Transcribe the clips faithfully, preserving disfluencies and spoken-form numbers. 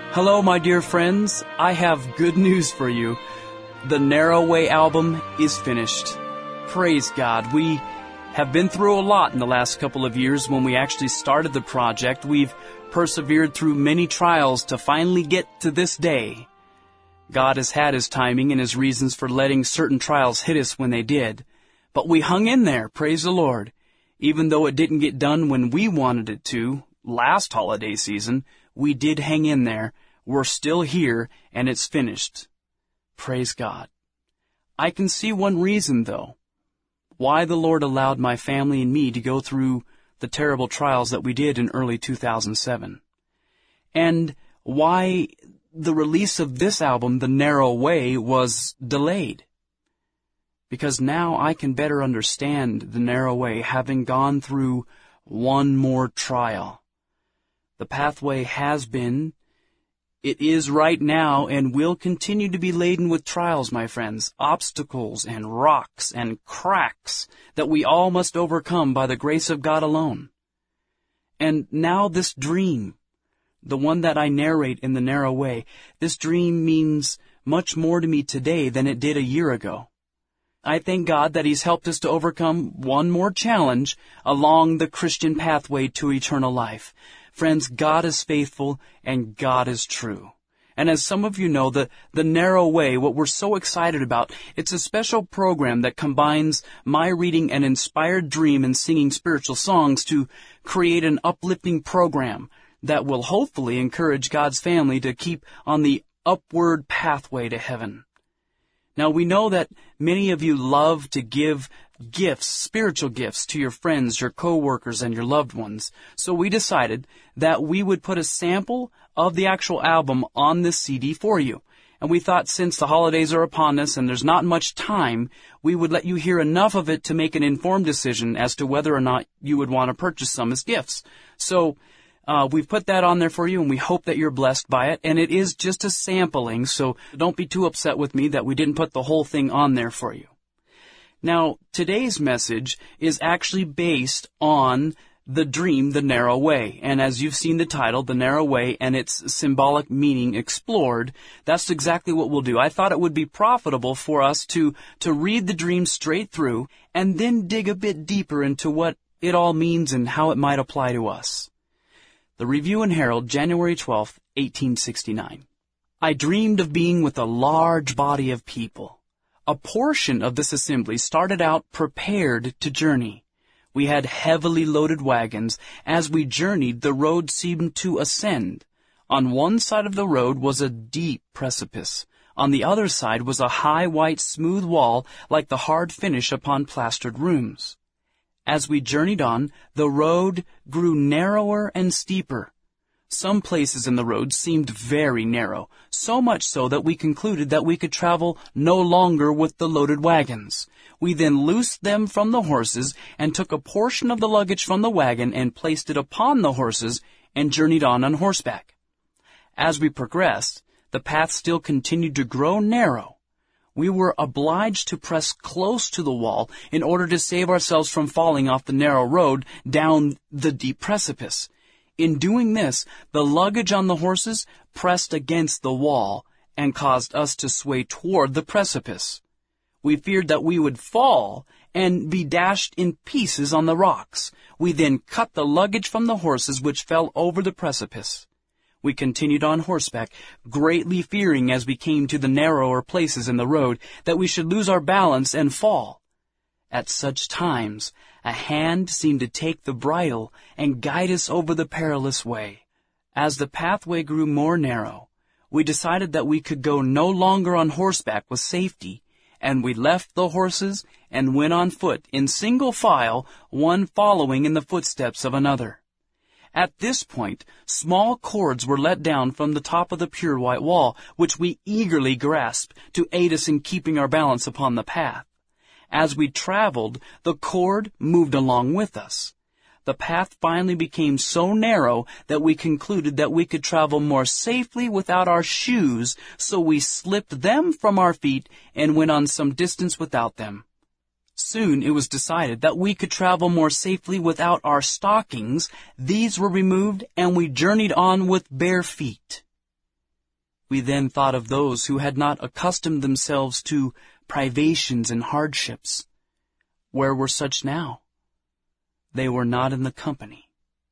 Hello, my dear friends. I have good news for you. The Narrow Way album is finished. Praise God. We have been through a lot in the last couple of years. When we actually started the project, we've persevered through many trials to finally get to this day. God has had His timing and His reasons for letting certain trials hit us when they did. But we hung in there, praise the Lord. Even though it didn't get done when we wanted it to, last holiday season, we did hang in there. We're still here, and it's finished. Praise God. I can see one reason, though, why the Lord allowed my family and me to go through the terrible trials that we did in early two thousand seven. And why the release of this album, The Narrow Way, was delayed. Because now I can better understand the narrow way, having gone through one more trial. The pathway has been, it is right now, and will continue to be laden with trials, my friends, obstacles and rocks and cracks that we all must overcome by the grace of God alone. And now this dream, the one that I narrate in The Narrow Way, this dream means much more to me today than it did a year ago. I thank God that He's helped us to overcome one more challenge along the Christian pathway to eternal life. Friends, God is faithful and God is true. And as some of you know, the, the Narrow Way, what we're so excited about, it's a special program that combines my reading an inspired dream and singing spiritual songs to create an uplifting program that will hopefully encourage God's family to keep on the upward pathway to heaven. Now, we know that many of you love to give gifts, spiritual gifts, to your friends, your co-workers, and your loved ones. So we decided that we would put a sample of the actual album on this C D for you. And we thought since the holidays are upon us and there's not much time, we would let you hear enough of it to make an informed decision as to whether or not you would want to purchase some as gifts. So Uh, we've put that on there for you, and we hope that you're blessed by it. And it is just a sampling, so don't be too upset with me that we didn't put the whole thing on there for you. Now, today's message is actually based on the dream, The Narrow Way. And as you've seen the title, The Narrow Way, and its symbolic meaning explored, that's exactly what we'll do. I thought it would be profitable for us to, to read the dream straight through and then dig a bit deeper into what it all means and how it might apply to us. The Review and Herald, January twelfth, eighteen sixty-nine. I dreamed of being with a large body of people. A portion of this assembly started out prepared to journey. We had heavily loaded wagons. As we journeyed, the road seemed to ascend. On one side of the road was a deep precipice. On the other side was a high, white, smooth wall like the hard finish upon plastered rooms. As we journeyed on, the road grew narrower and steeper. Some places in the road seemed very narrow, so much so that we concluded that we could travel no longer with the loaded wagons. We then loosed them from the horses and took a portion of the luggage from the wagon and placed it upon the horses and journeyed on on horseback. As we progressed, the path still continued to grow narrow. We were obliged to press close to the wall in order to save ourselves from falling off the narrow road down the deep precipice. In doing this, the luggage on the horses pressed against the wall and caused us to sway toward the precipice. We feared that we would fall and be dashed in pieces on the rocks. We then cut the luggage from the horses, which fell over the precipice. We continued on horseback, greatly fearing as we came to the narrower places in the road that we should lose our balance and fall. At such times, a hand seemed to take the bridle and guide us over the perilous way. As the pathway grew more narrow, we decided that we could go no longer on horseback with safety, and we left the horses and went on foot in single file, one following in the footsteps of another. At this point, small cords were let down from the top of the pure white wall, which we eagerly grasped to aid us in keeping our balance upon the path. As we traveled, the cord moved along with us. The path finally became so narrow that we concluded that we could travel more safely without our shoes, so we slipped them from our feet and went on some distance without them. Soon it was decided that we could travel more safely without our stockings. These were removed, and we journeyed on with bare feet. We then thought of those who had not accustomed themselves to privations and hardships. Where were such now? They were not in the company.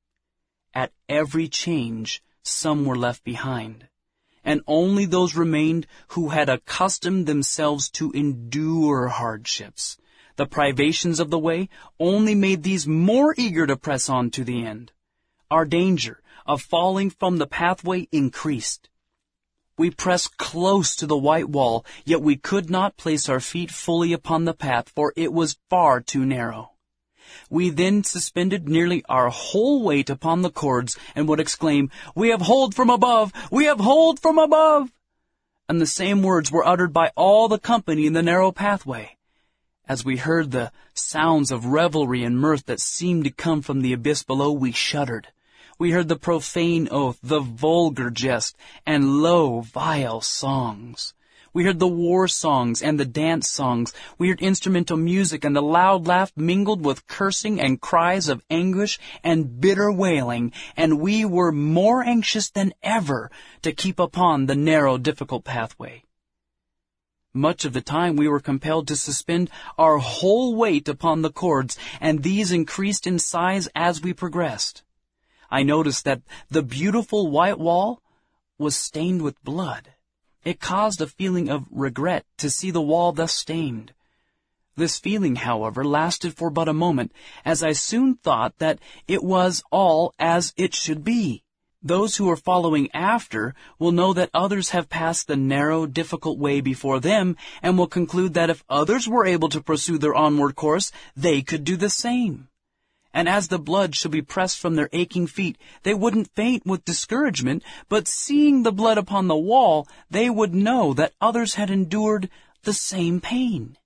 At every change, some were left behind, and only those remained who had accustomed themselves to endure hardships. The privations of the way only made these more eager to press on to the end. Our danger of falling from the pathway increased. We pressed close to the white wall, yet we could not place our feet fully upon the path, for it was far too narrow. We then suspended nearly our whole weight upon the cords and would exclaim, "We have hold from above! We have hold from above!" And the same words were uttered by all the company in the narrow pathway. As we heard the sounds of revelry and mirth that seemed to come from the abyss below, we shuddered. We heard the profane oath, the vulgar jest, and low, vile songs. We heard the war songs and the dance songs. We heard instrumental music, and the loud laugh mingled with cursing and cries of anguish and bitter wailing, and we were more anxious than ever to keep upon the narrow, difficult pathway. Much of the time we were compelled to suspend our whole weight upon the cords, and these increased in size as we progressed. I noticed that the beautiful white wall was stained with blood. It caused a feeling of regret to see the wall thus stained. This feeling, however, lasted for but a moment, as I soon thought that it was all as it should be. Those who are following after will know that others have passed the narrow, difficult way before them, and will conclude that if others were able to pursue their onward course, they could do the same. And as the blood should be pressed from their aching feet, they wouldn't faint with discouragement, but seeing the blood upon the wall, they would know that others had endured the same pain.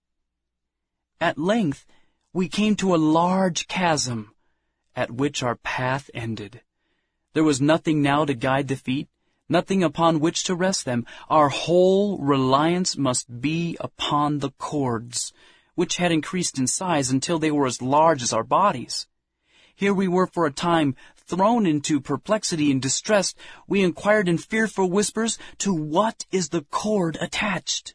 At length, we came to a large chasm, at which our path ended. There was nothing now to guide the feet, nothing upon which to rest them. Our whole reliance must be upon the cords, which had increased in size until they were as large as our bodies. Here we were for a time thrown into perplexity and distress. We inquired in fearful whispers, "To what is the cord attached?"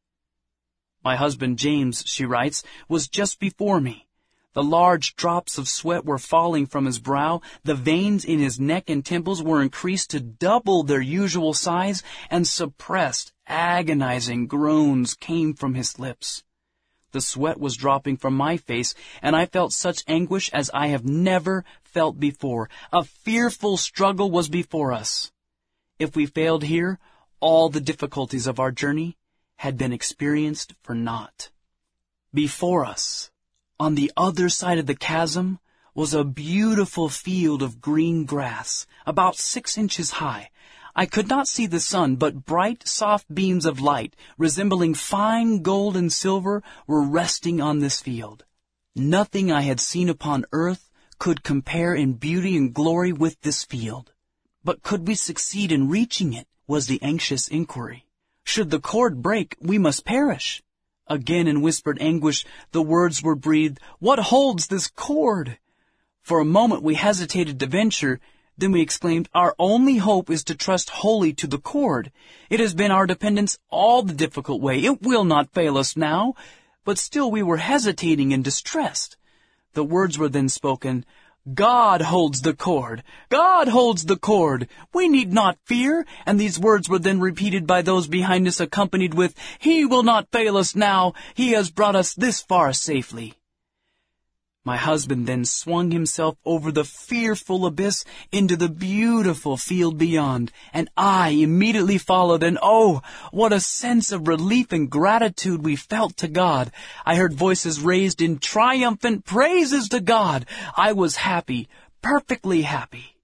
My husband James, she writes, was just before me. The large drops of sweat were falling from his brow, the veins in his neck and temples were increased to double their usual size, and suppressed, agonizing groans came from his lips. The sweat was dropping from my face, and I felt such anguish as I have never felt before. A fearful struggle was before us. If we failed here, all the difficulties of our journey had been experienced for naught. Before us, on the other side of the chasm, was a beautiful field of green grass, about six inches high. I could not see the sun, but bright, soft beams of light, resembling fine gold and silver, were resting on this field. Nothing I had seen upon earth could compare in beauty and glory with this field. But could we succeed in reaching it, was the anxious inquiry. Should the cord break, we must perish. Again in whispered anguish, the words were breathed, "What holds this cord?" For a moment we hesitated to venture. Then we exclaimed, "Our only hope is to trust wholly to the cord. It has been our dependence all the difficult way. It will not fail us now." But still we were hesitating and distressed. The words were then spoken, "God holds the cord. God holds the cord. We need not fear." And these words were then repeated by those behind us, accompanied with, "He will not fail us now. He has brought us this far safely." My husband then swung himself over the fearful abyss into the beautiful field beyond, and I immediately followed, and oh, what a sense of relief and gratitude we felt to God. I heard voices raised in triumphant praises to God. I was happy, perfectly happy.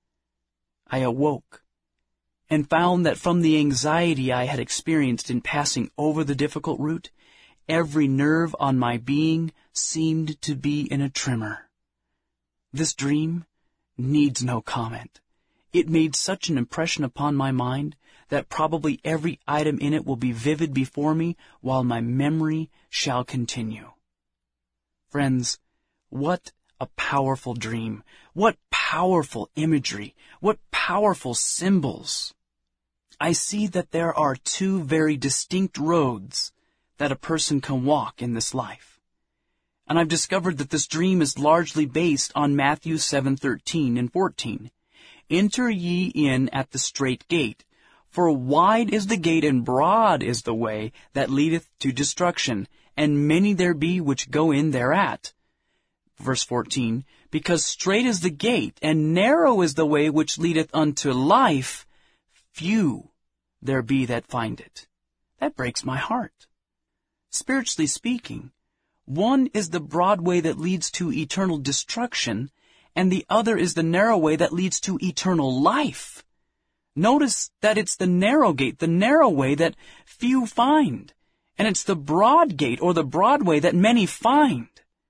I awoke and found that from the anxiety I had experienced in passing over the difficult route, every nerve on my being seemed to be in a tremor. This dream needs no comment. It made such an impression upon my mind that probably every item in it will be vivid before me while my memory shall continue. Friends, what a powerful dream! What powerful imagery! What powerful symbols! I see that there are two very distinct roads that a person can walk in this life. And I've discovered that this dream is largely based on Matthew seven thirteen and fourteen. Enter ye in at the strait gate, for wide is the gate and broad is the way that leadeth to destruction, and many there be which go in thereat. Verse fourteen, because strait is the gate, and narrow is the way which leadeth unto life, few there be that find it. That breaks my heart. Spiritually speaking, one is the broad way that leads to eternal destruction, and the other is the narrow way that leads to eternal life. Notice that it's the narrow gate, the narrow way that few find, and it's the broad gate or the broad way that many find.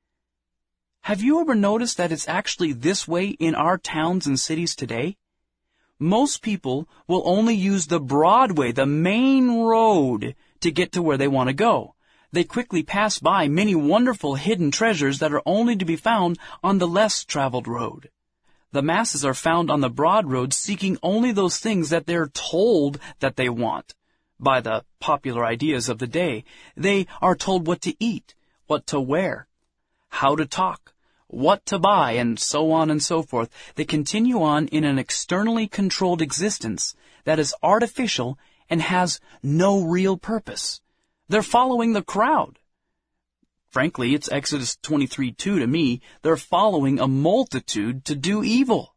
Have you ever noticed that it's actually this way in our towns and cities today? Most people will only use the broad way, the main road, to get to where they want to go. They quickly pass by many wonderful hidden treasures that are only to be found on the less traveled road. The masses are found on the broad road seeking only those things that they're told that they want by the popular ideas of the day. They are told what to eat, what to wear, how to talk, what to buy, and so on and so forth. They continue on in an externally controlled existence that is artificial and has no real purpose. They're following the crowd. Frankly, it's Exodus twenty-three two to me. They're following a multitude to do evil.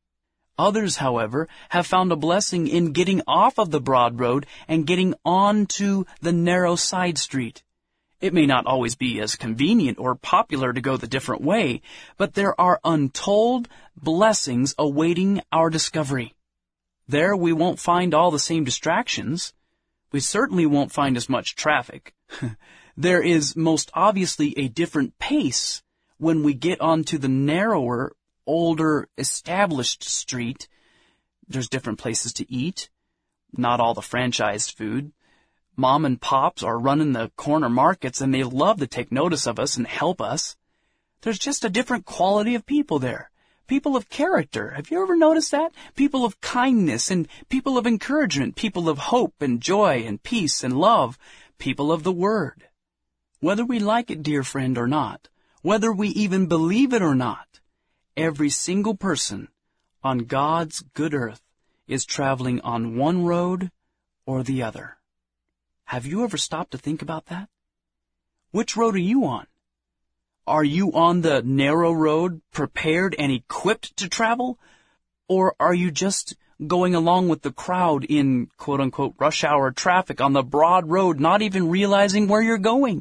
Others, however, have found a blessing in getting off of the broad road and getting on to the narrow side street. It may not always be as convenient or popular to go the different way, but there are untold blessings awaiting our discovery. There we won't find all the same distractions. We certainly won't find as much traffic. There is most obviously a different pace when we get onto the narrower, older, established street. There's different places to eat, not all the franchised food. Mom and pops are running the corner markets, and they love to take notice of us and help us. There's just a different quality of people there. People of character. Have you ever noticed that? People of kindness and people of encouragement. People of hope and joy and peace and love. People of the Word. Whether we like it, dear friend, or not, whether we even believe it or not, every single person on God's good earth is traveling on one road or the other. Have you ever stopped to think about that? Which road are you on? Are you on the narrow road, prepared and equipped to travel? Or are you just going along with the crowd in quote-unquote rush hour traffic on the broad road, not even realizing where you're going?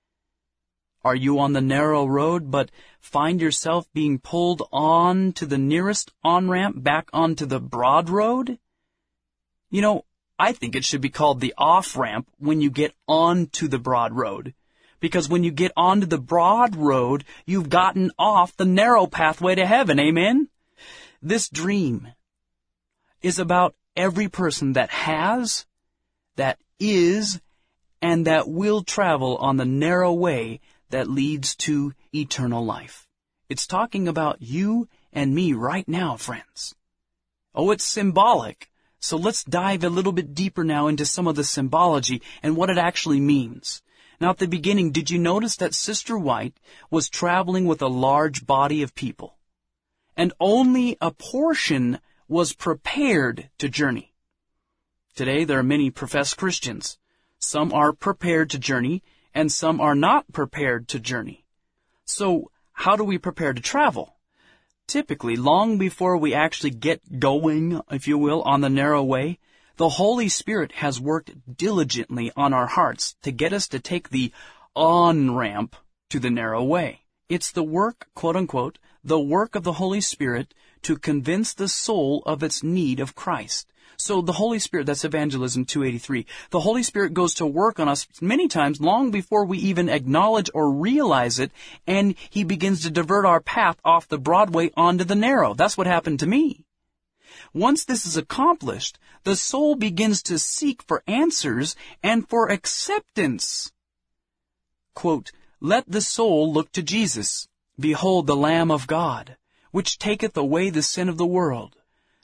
Are you on the narrow road, but find yourself being pulled on to the nearest on-ramp back onto the broad road? You know, I think it should be called the off-ramp when you get onto the broad road. Because when you get onto the broad road, you've gotten off the narrow pathway to heaven, amen? This dream is about every person that has, that is, and that will travel on the narrow way that leads to eternal life. It's talking about you and me right now, friends. Oh, it's symbolic. So let's dive a little bit deeper now into some of the symbology and what it actually means. Now, at the beginning, did you notice that Sister White was traveling with a large body of people? And only a portion was prepared to journey. Today, there are many professed Christians. Some are prepared to journey, and some are not prepared to journey. So, how do we prepare to travel? Typically, long before we actually get going, if you will, on the narrow way, the Holy Spirit has worked diligently on our hearts to get us to take the on-ramp to the narrow way. It's the work, quote-unquote, the work of the Holy Spirit to convince the soul of its need of Christ. So the Holy Spirit, that's Evangelism two eighty-three, the Holy Spirit goes to work on us many times long before we even acknowledge or realize it, and He begins to divert our path off the broad way onto the narrow. That's what happened to me. Once this is accomplished, the soul begins to seek for answers and for acceptance. Quote, let the soul look to Jesus. Behold the Lamb of God, which taketh away the sin of the world.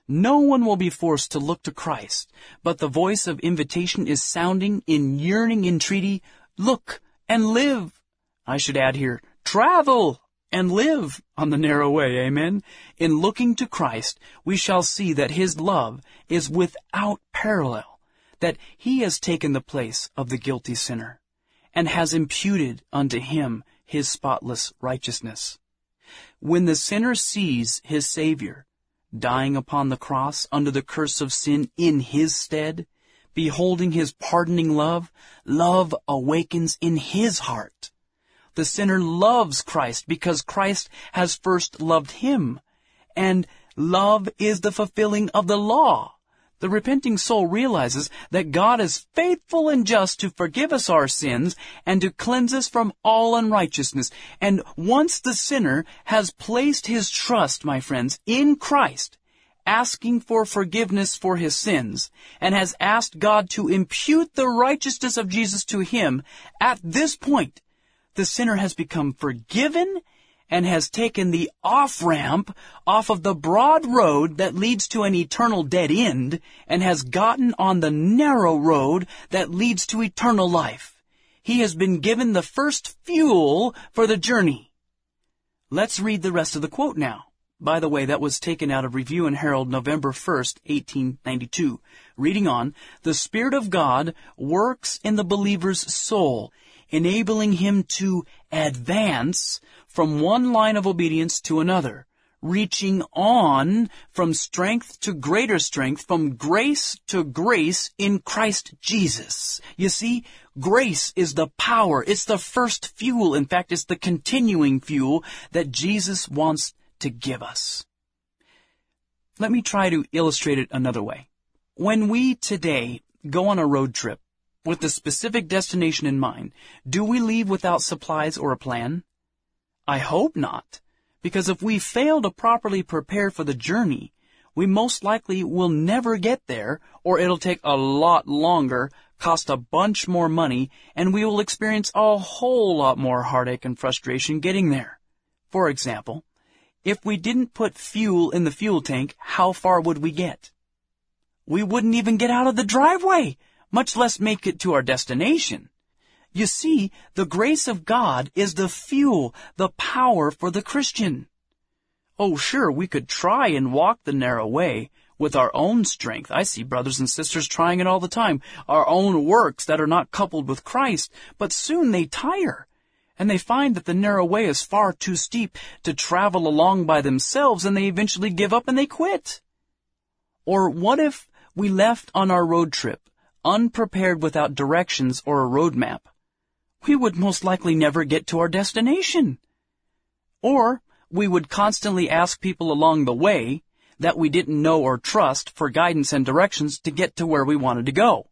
No one will be forced to look to Christ, but the voice of invitation is sounding in yearning entreaty, look and live. I should add here, travel and live on the narrow way, amen? In looking to Christ, we shall see that His love is without parallel, that He has taken the place of the guilty sinner, and has imputed unto him His spotless righteousness. When the sinner sees his Savior dying upon the cross under the curse of sin in his stead, beholding His pardoning love, love awakens in his heart. The sinner loves Christ because Christ has first loved him, and love is the fulfilling of the law. The repenting soul realizes that God is faithful and just to forgive us our sins and to cleanse us from all unrighteousness. And once the sinner has placed his trust, my friends, in Christ, asking for forgiveness for his sins, and has asked God to impute the righteousness of Jesus to him, at this point, the sinner has become forgiven and has taken the off-ramp off of the broad road that leads to an eternal dead end and has gotten on the narrow road that leads to eternal life. He has been given the first fuel for the journey. Let's read the rest of the quote now. By the way, that was taken out of Review and Herald, November first, eighteen ninety-two. Reading on, the Spirit of God works in the believer's soul, enabling him to advance from one line of obedience to another, reaching on from strength to greater strength, from grace to grace in Christ Jesus. You see, grace is the power. It's the first fuel. In fact, it's the continuing fuel that Jesus wants to give us. Let me try to illustrate it another way. When we today go on a road trip with a specific destination in mind, do we leave without supplies or a plan? I hope not, because if we fail to properly prepare for the journey, we most likely will never get there, or it'll take a lot longer, cost a bunch more money, and we will experience a whole lot more heartache and frustration getting there. For example, if we didn't put fuel in the fuel tank, how far would we get? We wouldn't even get out of the driveway, much less make it to our destination. You see, the grace of God is the fuel, the power for the Christian. Oh, sure, we could try and walk the narrow way with our own strength. I see brothers and sisters trying it all the time, our own works that are not coupled with Christ, but soon they tire, and they find that the narrow way is far too steep to travel along by themselves, and they eventually give up and they quit. Or what if we left on our road trip unprepared without directions or a road map? We would most likely never get to our destination. Or we would constantly ask people along the way that we didn't know or trust for guidance and directions to get to where we wanted to go.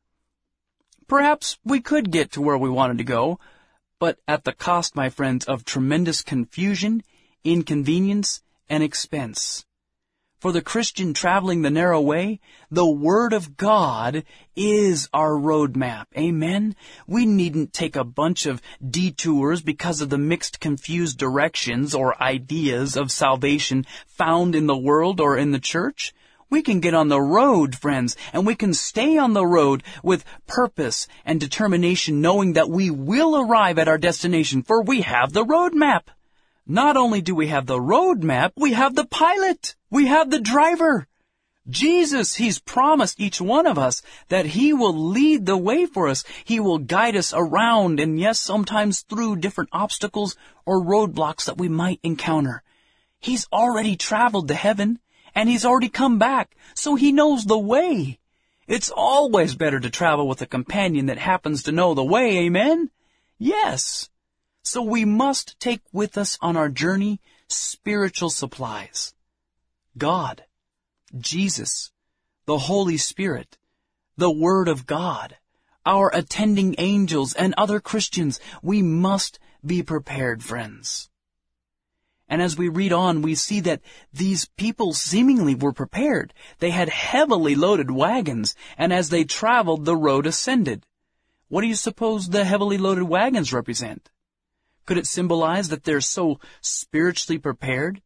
Perhaps we could get to where we wanted to go, but at the cost, my friends, of tremendous confusion, inconvenience, and expense. For the Christian traveling the narrow way, the Word of God is our roadmap. Amen? We needn't take a bunch of detours because of the mixed, confused directions or ideas of salvation found in the world or in the church. We can get on the road, friends, and we can stay on the road with purpose and determination, knowing that we will arrive at our destination, for we have the roadmap. Not only do we have the roadmap, we have the pilot. We have the driver. Jesus, He's promised each one of us that He will lead the way for us. He will guide us around, and yes, sometimes through different obstacles or roadblocks that we might encounter. He's already traveled to heaven, and He's already come back, so He knows the way. It's always better to travel with a companion that happens to know the way, amen? Yes. So we must take with us on our journey spiritual supplies. God, Jesus, the Holy Spirit, the Word of God, our attending angels, and other Christians. We must be prepared, friends. And as we read on, we see that these people seemingly were prepared. They had heavily loaded wagons, and as they traveled, the road ascended. What do you suppose the heavily loaded wagons represent? Could it symbolize that they're so spiritually prepared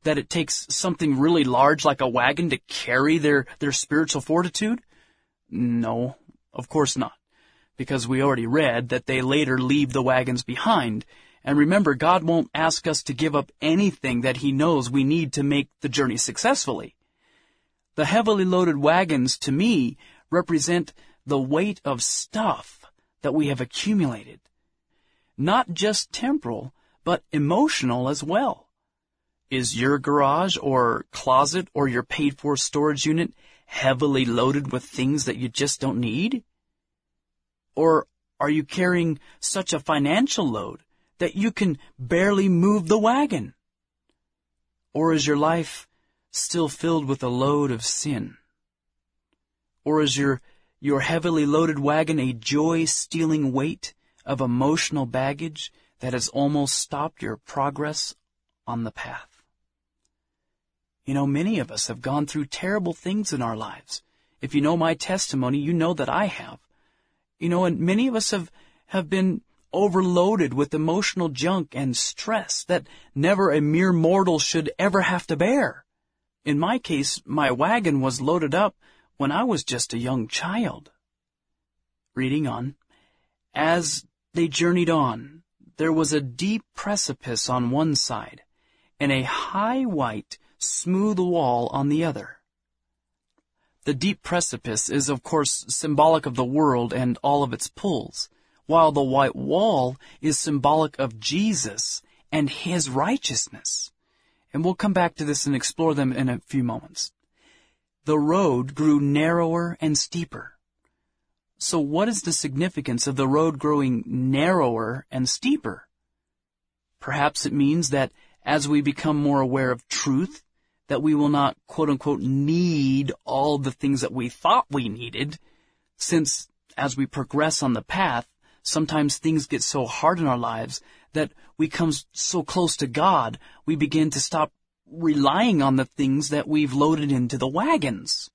that it takes something really large like a wagon to carry their, their spiritual fortitude? No, of course not. Because we already read that they later leave the wagons behind. And remember, God won't ask us to give up anything that He knows we need to make the journey successfully. The heavily loaded wagons, to me, represent the weight of stuff that we have accumulated. Not just temporal, but emotional as well. Is your garage or closet or your paid-for storage unit heavily loaded with things that you just don't need? Or are you carrying such a financial load that you can barely move the wagon? Or is your life still filled with a load of sin? Or is your, your heavily loaded wagon a joy-stealing weight of emotional baggage that has almost stopped your progress on the path? You know, many of us have gone through terrible things in our lives. If you know my testimony, you know that I have. You know, and many of us have, have been overloaded with emotional junk and stress that never a mere mortal should ever have to bear. In my case, my wagon was loaded up when I was just a young child. Reading on. As they journeyed on, there was a deep precipice on one side, and a high white, smooth wall on the other. The deep precipice is, of course, symbolic of the world and all of its pulls, while the white wall is symbolic of Jesus and His righteousness. And we'll come back to this and explore them in a few moments. The road grew narrower and steeper. So what is the significance of the road growing narrower and steeper? Perhaps it means that as we become more aware of truth, that we will not, quote-unquote, need all the things that we thought we needed, since as we progress on the path, sometimes things get so hard in our lives that we come so close to God, we begin to stop relying on the things that we've loaded into the wagons.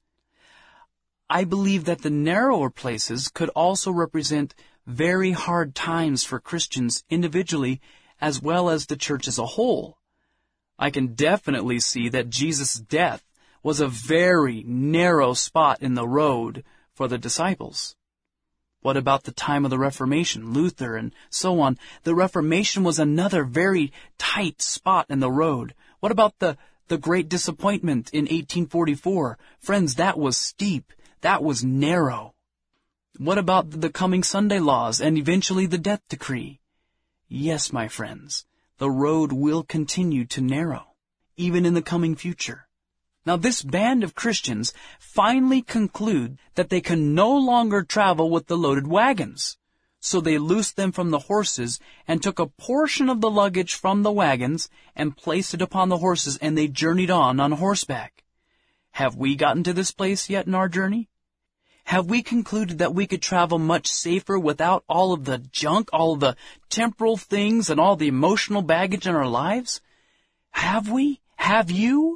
I believe that the narrower places could also represent very hard times for Christians individually as well as the church as a whole. I can definitely see that Jesus' death was a very narrow spot in the road for the disciples. What about the time of the Reformation, Luther and so on? The Reformation was another very tight spot in the road. What about the, the Great Disappointment in eighteen forty-four? Friends, that was steep. That was narrow. What about the coming Sunday laws and eventually the death decree? Yes, my friends, the road will continue to narrow, even in the coming future. Now, this band of Christians finally conclude that they can no longer travel with the loaded wagons. So they loosed them from the horses and took a portion of the luggage from the wagons and placed it upon the horses, and they journeyed on on horseback. Have we gotten to this place yet in our journey? Have we concluded that we could travel much safer without all of the junk, all of the temporal things, and all the emotional baggage in our lives? Have we? Have you?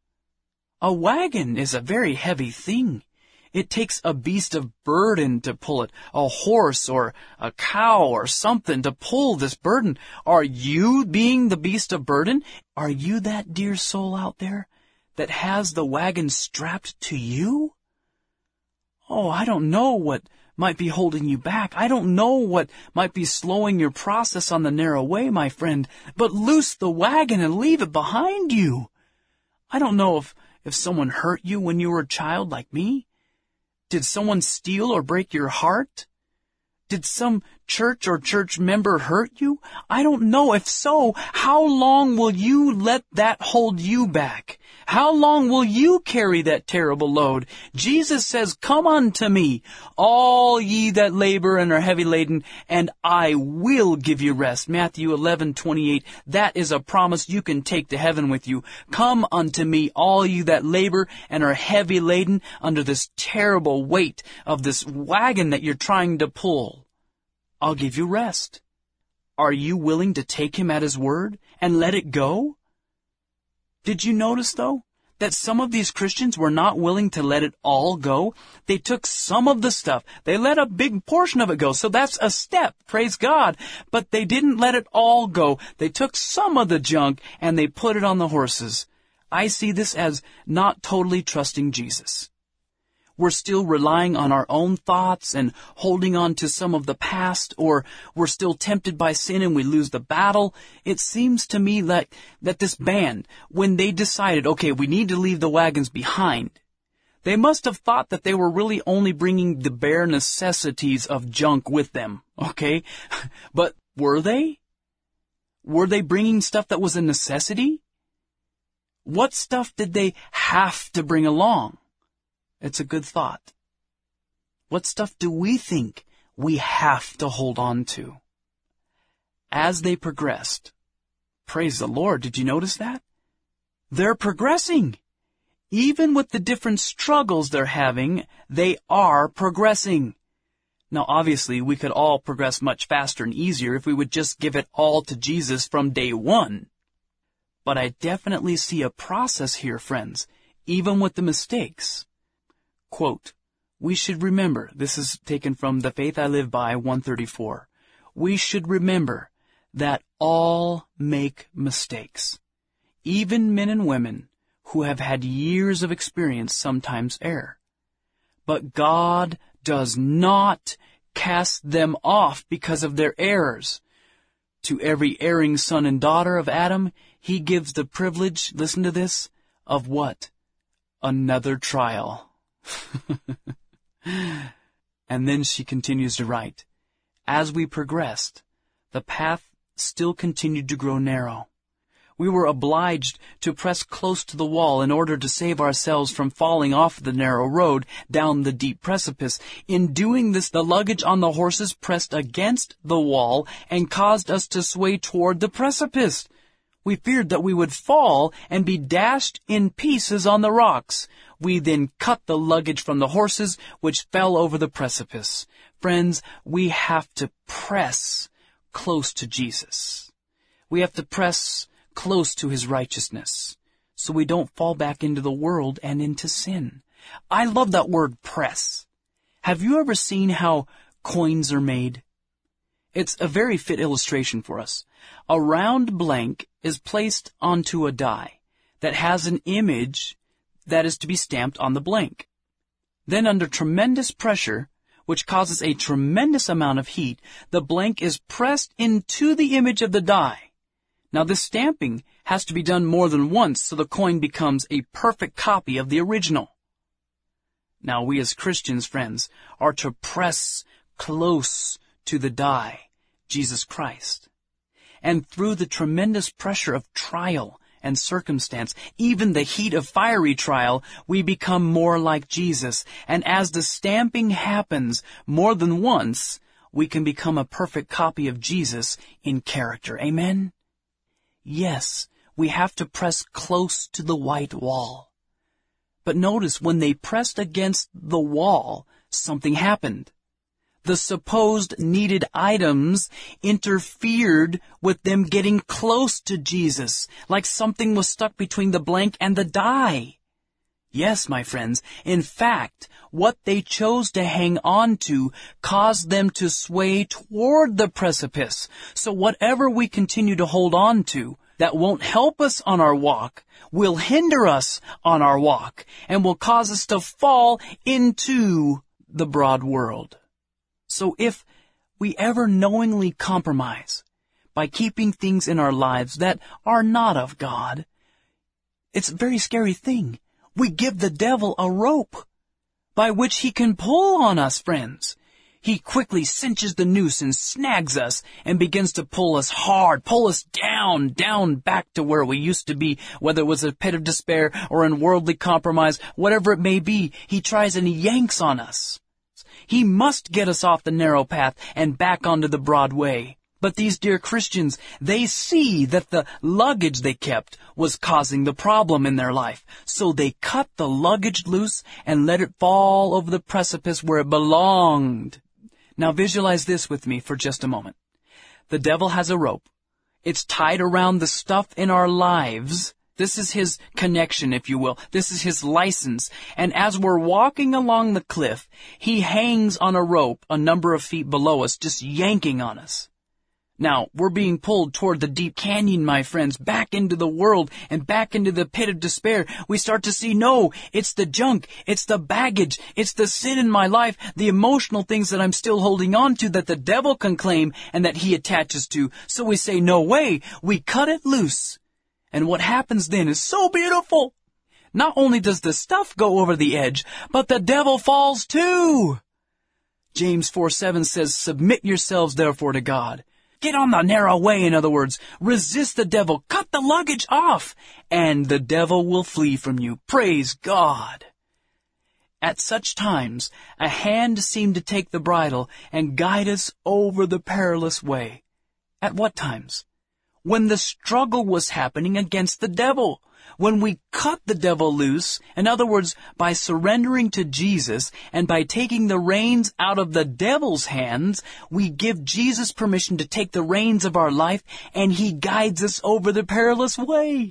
A wagon is a very heavy thing. It takes a beast of burden to pull it, a horse or a cow or something to pull this burden. Are you being the beast of burden? Are you that dear soul out there that has the wagon strapped to you? Oh, I don't know what might be holding you back. I don't know what might be slowing your process on the narrow way, my friend, but loose the wagon and leave it behind you. I don't know if, if someone hurt you when you were a child like me. Did someone steal or break your heart? Did some church or church member hurt you? I don't know. If so, how long will you let that hold you back? How long will you carry that terrible load? Jesus says, "Come unto me, all ye that labor and are heavy laden, and I will give you rest." Matthew eleven twenty-eight. That is a promise you can take to heaven with you. Come unto me, all you that labor and are heavy laden under this terrible weight of this wagon that you're trying to pull. I'll give you rest. Are you willing to take Him at His word and let it go? Did you notice, though, that some of these Christians were not willing to let it all go? They took some of the stuff. They let a big portion of it go. So that's a step. Praise God. But they didn't let it all go. They took some of the junk and they put it on the horses. I see this as not totally trusting Jesus. We're still relying on our own thoughts and holding on to some of the past, or we're still tempted by sin and we lose the battle. It seems to me like that this band, when they decided, okay, we need to leave the wagons behind, they must have thought that they were really only bringing the bare necessities of junk with them, okay? But were they? Were they bringing stuff that was a necessity? What stuff did they have to bring along? It's a good thought. What stuff do we think we have to hold on to? As they progressed, praise the Lord, did you notice that? They're progressing. Even with the different struggles they're having, they are progressing. Now, obviously, we could all progress much faster and easier if we would just give it all to Jesus from day one. But I definitely see a process here, friends, even with the mistakes. Quote, we should remember, this is taken from The Faith I Live By, one thirty-four. We should remember that all make mistakes. Even men and women who have had years of experience sometimes err. But God does not cast them off because of their errors. To every erring son and daughter of Adam, He gives the privilege, listen to this, of what? Another trial. And then she continues to write, as we progressed, the path still continued to grow narrow. We were obliged to press close to the wall in order to save ourselves from falling off the narrow road down the deep precipice. In doing this, the luggage on the horses pressed against the wall and caused us to sway toward the precipice. We feared that we would fall and be dashed in pieces on the rocks. We then cut the luggage from the horses, which fell over the precipice. Friends, we have to press close to Jesus. We have to press close to His righteousness, so we don't fall back into the world and into sin. I love that word press. Have you ever seen how coins are made? It's a very fit illustration for us. A round blank is placed onto a die that has an image that is to be stamped on the blank. Then under tremendous pressure, which causes a tremendous amount of heat, the blank is pressed into the image of the die. Now this stamping has to be done more than once so the coin becomes a perfect copy of the original. Now we as Christians, friends, are to press close to the die, Jesus Christ. And through the tremendous pressure of trial and circumstance, even the heat of fiery trial, we become more like Jesus. And as the stamping happens more than once, we can become a perfect copy of Jesus in character. Amen? Yes, we have to press close to the white wall. But notice, when they pressed against the wall, something happened. The supposed needed items interfered with them getting close to Jesus, like something was stuck between the blank and the die. Yes, my friends, in fact, what they chose to hang on to caused them to sway toward the precipice. So whatever we continue to hold on to that won't help us on our walk will hinder us on our walk and will cause us to fall into the broad world. So if we ever knowingly compromise by keeping things in our lives that are not of God, it's a very scary thing. We give the devil a rope by which he can pull on us, friends. He quickly cinches the noose and snags us and begins to pull us hard, pull us down, down back to where we used to be, whether it was a pit of despair or in worldly compromise, whatever it may be. He tries and he yanks on us. He must get us off the narrow path and back onto the broad way. But these dear Christians, they see that the luggage they kept was causing the problem in their life. So they cut the luggage loose and let it fall over the precipice where it belonged. Now visualize this with me for just a moment. The devil has a rope. It's tied around the stuff in our lives. This is his connection, if you will. This is his license. And as we're walking along the cliff, he hangs on a rope a number of feet below us, just yanking on us. Now, we're being pulled toward the deep canyon, my friends, back into the world and back into the pit of despair. We start to see, no, it's the junk, it's the baggage, it's the sin in my life, the emotional things that I'm still holding on to that the devil can claim and that he attaches to. So we say, no way, we cut it loose. And what happens then is so beautiful. Not only does the stuff go over the edge, but the devil falls too. James four seven says, submit yourselves therefore to God. Get on the narrow way, in other words. Resist the devil. Cut the luggage off. And the devil will flee from you. Praise God. At such times, a hand seemed to take the bridle and guide us over the perilous way. At what times? When the struggle was happening against the devil. When we cut the devil loose, in other words, by surrendering to Jesus and by taking the reins out of the devil's hands, we give Jesus permission to take the reins of our life, and he guides us over the perilous way.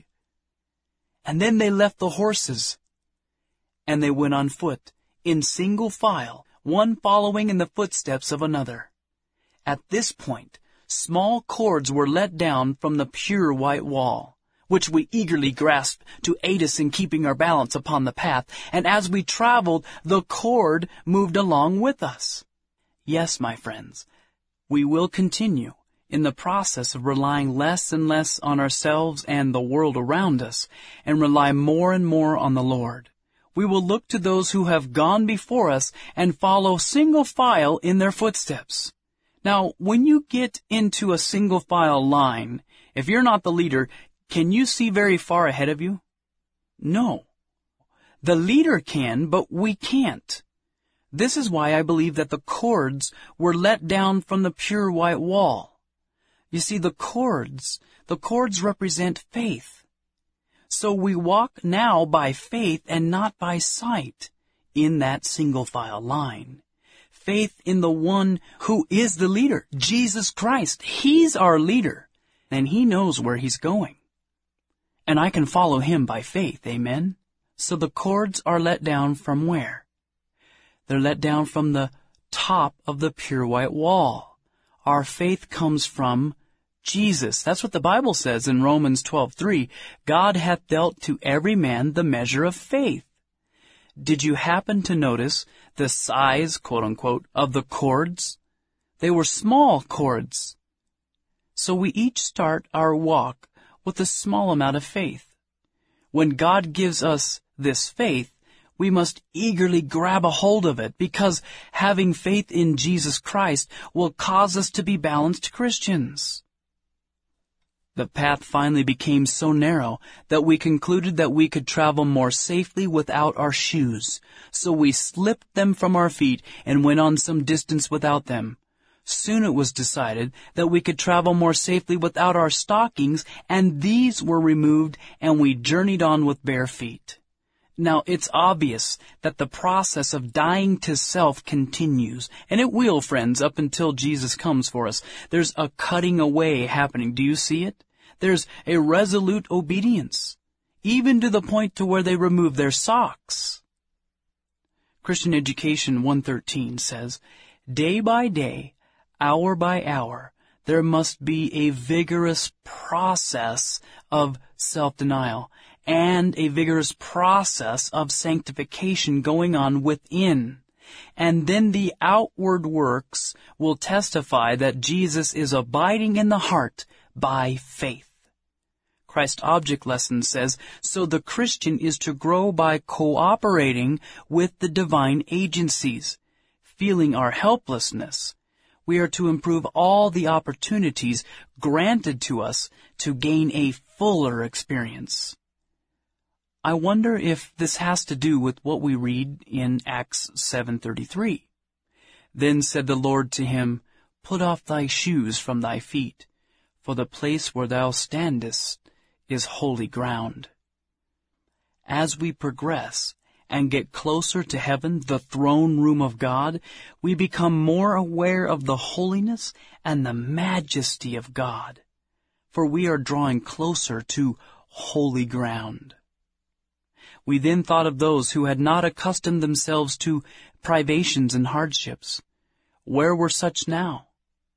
And then they left the horses, and they went on foot, in single file, one following in the footsteps of another. At this point, small cords were let down from the pure white wall, which we eagerly grasped to aid us in keeping our balance upon the path, and as we traveled, the cord moved along with us. Yes, my friends, we will continue in the process of relying less and less on ourselves and the world around us, and rely more and more on the Lord. We will look to those who have gone before us and follow single file in their footsteps. Now, when you get into a single file line, if you're not the leader, can you see very far ahead of you? No. The leader can, but we can't. This is why I believe that the cords were let down from the pure white wall. You see, the cords, the cords represent faith. So we walk now by faith and not by sight in that single file line. Faith in the one who is the leader, Jesus Christ. He's our leader, and he knows where he's going. And I can follow him by faith, amen? So the cords are let down from where? They're let down from the top of the pure white wall. Our faith comes from Jesus. That's what the Bible says in Romans twelve three. God hath dealt to every man the measure of faith. Did you happen to notice the size, quote unquote, of the cords? They were small cords. So we each start our walk with a small amount of faith. When God gives us this faith, we must eagerly grab a hold of it, because having faith in Jesus Christ will cause us to be balanced Christians. The path finally became so narrow that we concluded that we could travel more safely without our shoes. So we slipped them from our feet and went on some distance without them. Soon it was decided that we could travel more safely without our stockings, and these were removed, and we journeyed on with bare feet. Now, it's obvious that the process of dying to self continues, and it will, friends, up until Jesus comes for us. There's a cutting away happening. Do you see it? There's a resolute obedience, even to the point to where they remove their socks. Christian Education one thirteen says, day by day, hour by hour, there must be a vigorous process of self-denial and a vigorous process of sanctification going on within. And then the outward works will testify that Jesus is abiding in the heart by faith. Christ Object Lesson says, so the Christian is to grow by cooperating with the divine agencies, feeling our helplessness. We are to improve all the opportunities granted to us to gain a fuller experience. I wonder if this has to do with what we read in Acts seven thirty-three. Then said the Lord to him, put off thy shoes from thy feet, for the place where thou standest is holy ground. As we progress and get closer to heaven, the throne room of God, we become more aware of the holiness and the majesty of God, for we are drawing closer to holy ground. We then thought of those who had not accustomed themselves to privations and hardships. Where were such now?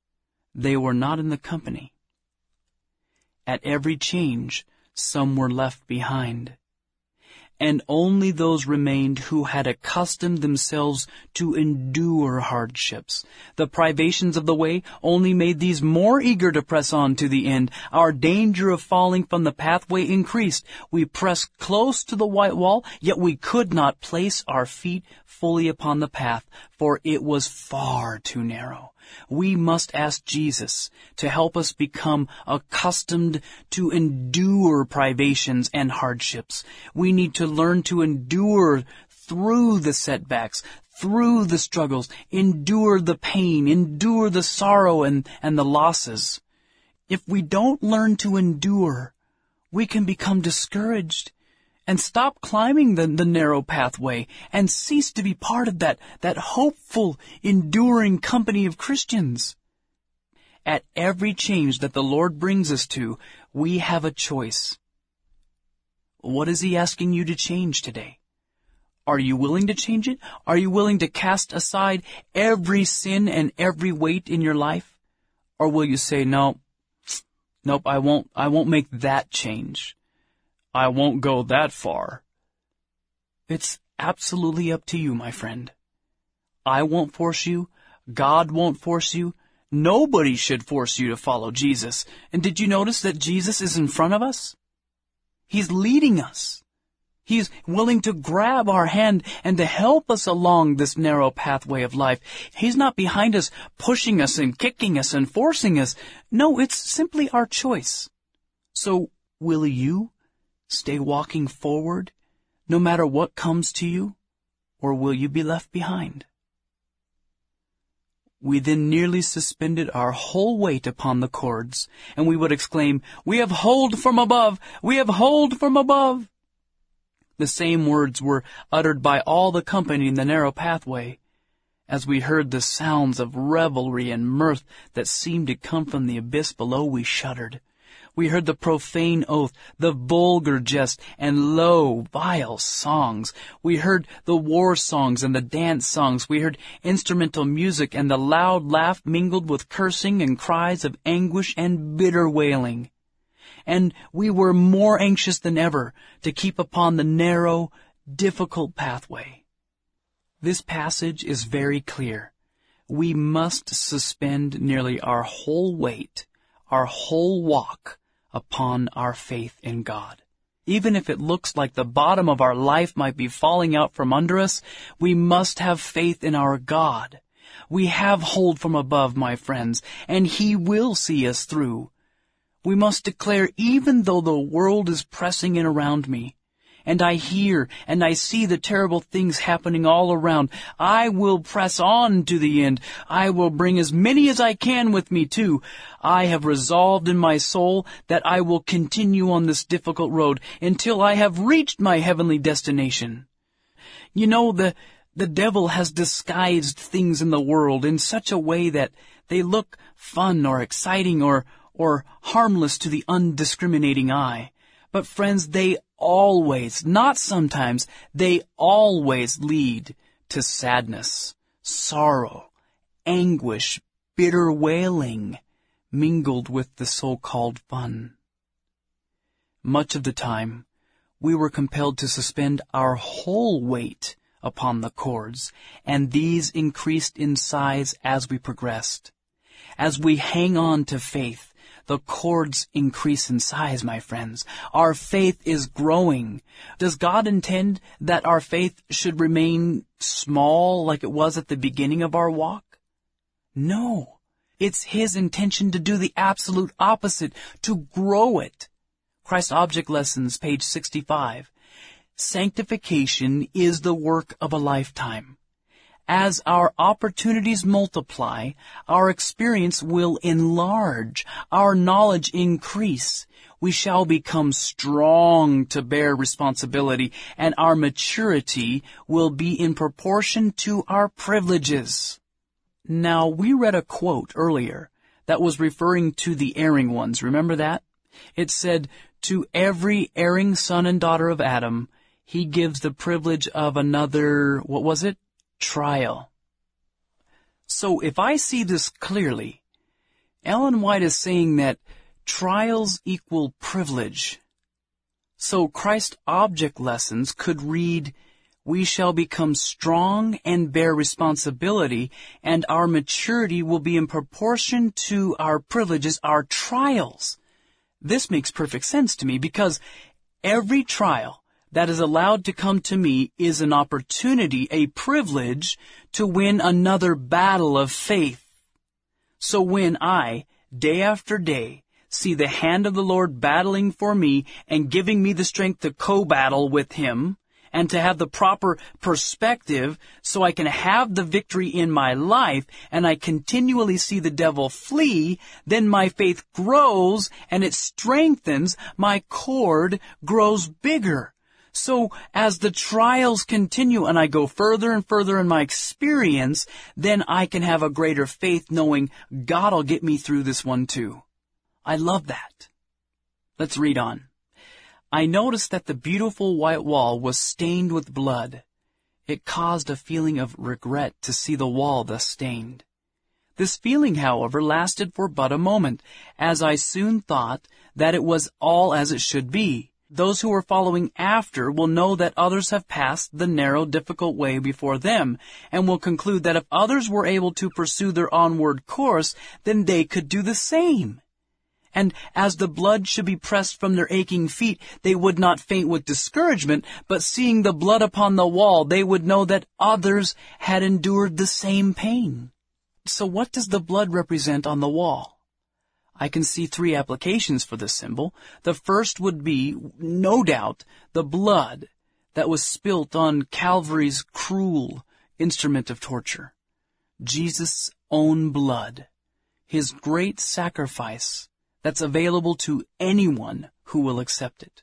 they were not in the company. At every change, some were left behind. And only those remained who had accustomed themselves to endure hardships. The privations of the way only made these more eager to press on to the end. Our danger of falling from the pathway increased. We pressed close to the white wall, yet we could not place our feet fully upon the path, for it was far too narrow. We must ask Jesus to help us become accustomed to endure privations and hardships. We need to learn to endure through the setbacks, through the struggles, endure the pain, endure the sorrow and, and the losses. If we don't learn to endure, we can become discouraged and stop climbing the, the narrow pathway and cease to be part of that, that hopeful, enduring company of Christians. At every change that the Lord brings us to, we have a choice. What is He asking you to change today? Are you willing to change it? Are you willing to cast aside every sin and every weight in your life? Or will you say, no, nope, I won't, I won't make that change. I won't go that far. It's absolutely up to you, my friend. I won't force you. God won't force you. Nobody should force you to follow Jesus. And did you notice that Jesus is in front of us? He's leading us. He's willing to grab our hand and to help us along this narrow pathway of life. He's not behind us, pushing us and kicking us and forcing us. No, it's simply our choice. So, will you stay walking forward, no matter what comes to you, or will you be left behind? We then nearly suspended our whole weight upon the cords, and we would exclaim, "We have hold from above! We have hold from above!" The same words were uttered by all the company in the narrow pathway. As we heard the sounds of revelry and mirth that seemed to come from the abyss below, we shuddered. We heard the profane oath, the vulgar jest, and low, vile songs. We heard the war songs and the dance songs. We heard instrumental music, and the loud laugh mingled with cursing and cries of anguish and bitter wailing. And we were more anxious than ever to keep upon the narrow, difficult pathway. This passage is very clear. We must suspend nearly our whole weight, our whole walk, upon our faith in God. Even if it looks like the bottom of our life might be falling out from under us, we must have faith in our God. We have hold from above, my friends, and He will see us through. We must declare, even though the world is pressing in around me, and I hear and I see the terrible things happening all around, I will press on to the end. I will bring as many as I can with me too. I have resolved in my soul that I will continue on this difficult road until I have reached my heavenly destination. You know, the, the devil has disguised things in the world in such a way that they look fun or exciting or, or harmless to the undiscriminating eye. But friends, they always, not sometimes, they always lead to sadness, sorrow, anguish, bitter wailing, mingled with the so-called fun. Much of the time, we were compelled to suspend our whole weight upon the cords, and these increased in size as we progressed. As we hang on to faith, the cords increase in size, my friends. Our faith is growing. Does God intend that our faith should remain small like it was at the beginning of our walk? No. It's His intention to do the absolute opposite, to grow it. Christ Object Lessons, page sixty-five. Sanctification is the work of a lifetime. As our opportunities multiply, our experience will enlarge, our knowledge increase. We shall become strong to bear responsibility, and our maturity will be in proportion to our privileges. Now, we read a quote earlier that was referring to the erring ones. Remember that? It said, "To every erring son and daughter of Adam, He gives the privilege of another," what was it? Trial. So if I see this clearly, Ellen White is saying that trials equal privilege. So Christ object lessons could read, we shall become strong and bear responsibility, and our maturity will be in proportion to our privileges, our trials. This makes perfect sense to me because every trial that is allowed to come to me is an opportunity, a privilege to win another battle of faith. So when I, day after day, see the hand of the Lord battling for me and giving me the strength to co-battle with Him and to have the proper perspective so I can have the victory in my life and I continually see the devil flee, then my faith grows and it strengthens, my cord grows bigger. So as the trials continue and I go further and further in my experience, then I can have a greater faith knowing God will get me through this one too. I love that. Let's read on. I noticed that the beautiful white wall was stained with blood. It caused a feeling of regret to see the wall thus stained. This feeling, however, lasted for but a moment, as I soon thought that it was all as it should be. Those who are following after will know that others have passed the narrow, difficult way before them, and will conclude that if others were able to pursue their onward course, then they could do the same. And as the blood should be pressed from their aching feet, they would not faint with discouragement, but seeing the blood upon the wall, they would know that others had endured the same pain. So what does the blood represent on the wall? I can see three applications for this symbol. The first would be, no doubt, the blood that was spilt on Calvary's cruel instrument of torture. Jesus' own blood, His great sacrifice that's available to anyone who will accept it.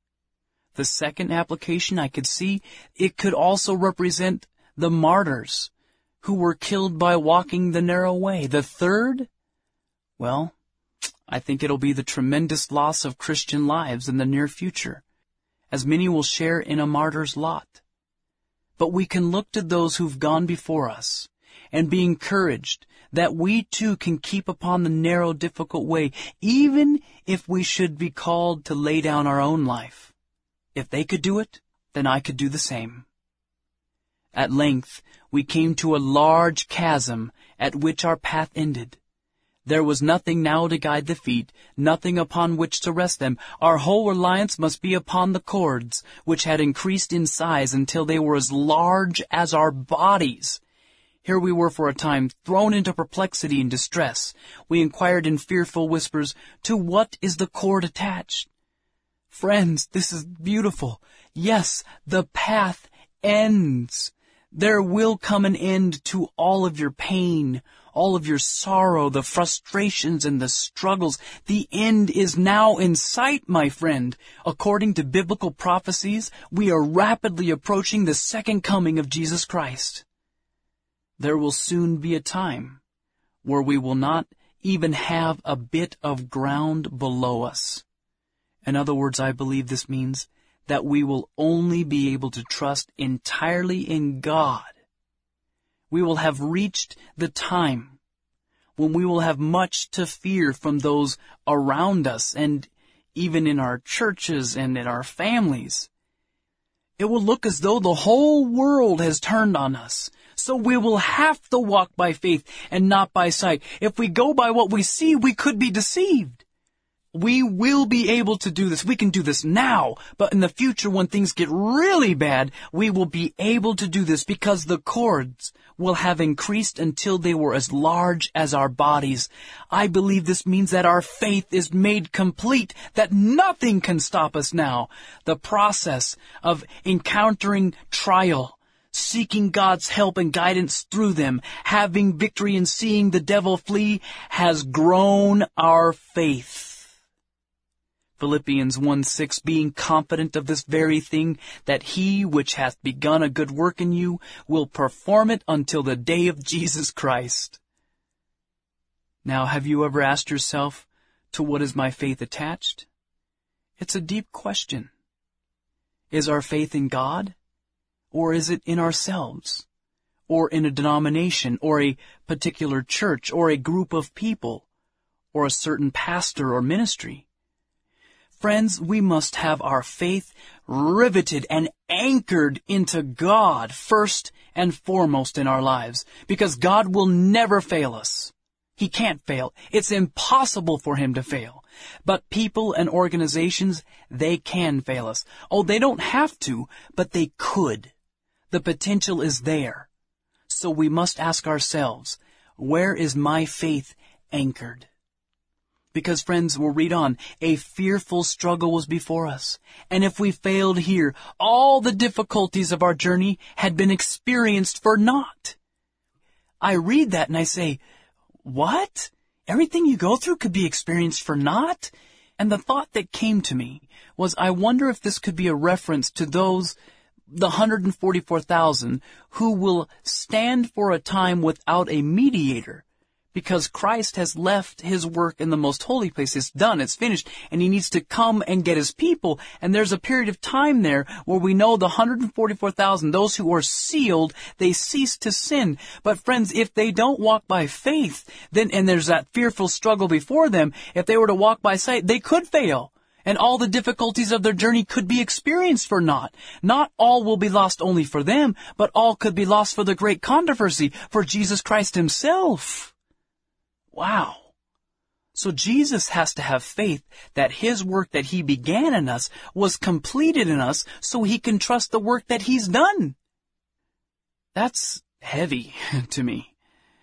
The second application I could see, it could also represent the martyrs who were killed by walking the narrow way. The third, well, I think it'll be the tremendous loss of Christian lives in the near future, as many will share in a martyr's lot. But we can look to those who've gone before us and be encouraged that we too can keep upon the narrow, difficult way, even if we should be called to lay down our own life. If they could do it, then I could do the same. At length, we came to a large chasm at which our path ended. There was nothing now to guide the feet, nothing upon which to rest them. Our whole reliance must be upon the cords, which had increased in size until they were as large as our bodies. Here we were for a time thrown into perplexity and distress. We inquired in fearful whispers, to what is the cord attached? Friends, this is beautiful. Yes, the path ends. There will come an end to all of your pain, all of your sorrow, the frustrations and the struggles. The end is now in sight, my friend. According to biblical prophecies, we are rapidly approaching the second coming of Jesus Christ. There will soon be a time where we will not even have a bit of ground below us. In other words, I believe this means that we will only be able to trust entirely in God. We will have reached the time when we will have much to fear from those around us and even in our churches and in our families. It will look as though the whole world has turned on us. So we will have to walk by faith and not by sight. If we go by what we see, we could be deceived. We will be able to do this. We can do this now, but in the future when things get really bad, we will be able to do this because the cords will have increased until they were as large as our bodies. I believe this means that our faith is made complete, that nothing can stop us now. The process of encountering trial, seeking God's help and guidance through them, having victory and seeing the devil flee, has grown our faith. Philippians one six, being confident of this very thing, that he which hath begun a good work in you will perform it until the day of Jesus Christ. Now, have you ever asked yourself, to what is my faith attached? It's a deep question. Is our faith in God? Or is it in ourselves? Or in a denomination? Or a particular church? Or a group of people? or a certain pastor or ministry. Friends, we must have our faith riveted and anchored into God first and foremost in our lives, because God will never fail us. He can't fail. It's impossible for Him to fail. But people and organizations, they can fail us. Oh, they don't have to, but they could. The potential is there. So we must ask ourselves, where is my faith anchored? Because, friends, we'll read on, a fearful struggle was before us. And if we failed here, all the difficulties of our journey had been experienced for naught. I read that and I say, what? Everything you go through could be experienced for naught? And the thought that came to me was, I wonder if this could be a reference to those, the one hundred forty-four thousand, who will stand for a time without a mediator, because Christ has left His work in the most holy place. It's done, it's finished, and He needs to come and get His people. And there's a period of time there where we know the one hundred forty-four thousand, those who are sealed, they cease to sin. But friends, if they don't walk by faith, then, and there's that fearful struggle before them, if they were to walk by sight, they could fail. And all the difficulties of their journey could be experienced for naught. Not all will be lost only for them, but all could be lost for the great controversy, for Jesus Christ Himself. Wow. So Jesus has to have faith that His work that He began in us was completed in us, so He can trust the work that He's done. That's heavy to me.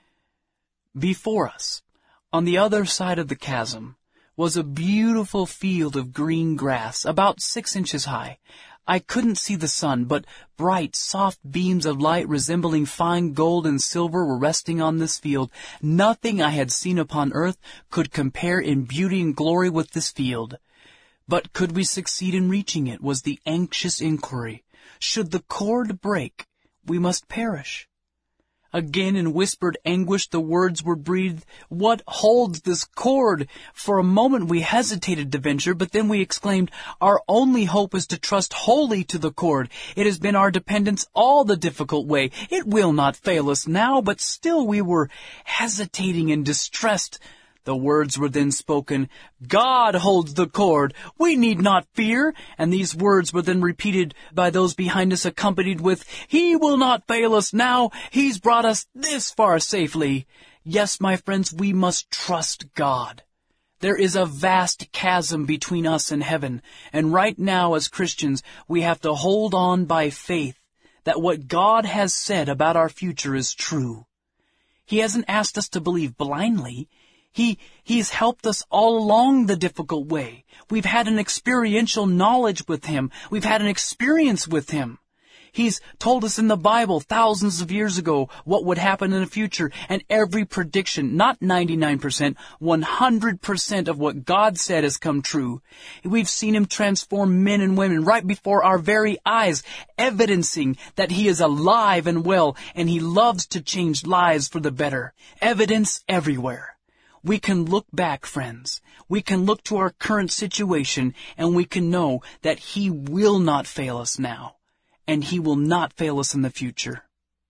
Before us, on the other side of the chasm, was a beautiful field of green grass, about six inches high. I couldn't see the sun, but bright, soft beams of light resembling fine gold and silver were resting on this field. Nothing I had seen upon earth could compare in beauty and glory with this field. But could we succeed in reaching it, was the anxious inquiry. Should the cord break, we must perish. Again in whispered anguish the words were breathed, what holds this cord? For a moment we hesitated to venture, but then we exclaimed, our only hope is to trust wholly to the cord. It has been our dependence all the difficult way. It will not fail us now, but still we were hesitating and distressed. The words were then spoken, God holds the cord. We need not fear. And these words were then repeated by those behind us, accompanied with, He will not fail us now. He's brought us this far safely. Yes, my friends, we must trust God. There is a vast chasm between us and heaven. And right now, as Christians, we have to hold on by faith that what God has said about our future is true. He hasn't asked us to believe blindly. He, He's helped us all along the difficult way. We've had an experiential knowledge with Him. We've had an experience with Him. He's told us in the Bible thousands of years ago what would happen in the future, and every prediction, not ninety-nine percent, one hundred percent of what God said has come true. We've seen Him transform men and women right before our very eyes, evidencing that He is alive and well, and He loves to change lives for the better. Evidence everywhere. We can look back, friends. We can look to our current situation, and we can know that He will not fail us now, and He will not fail us in the future.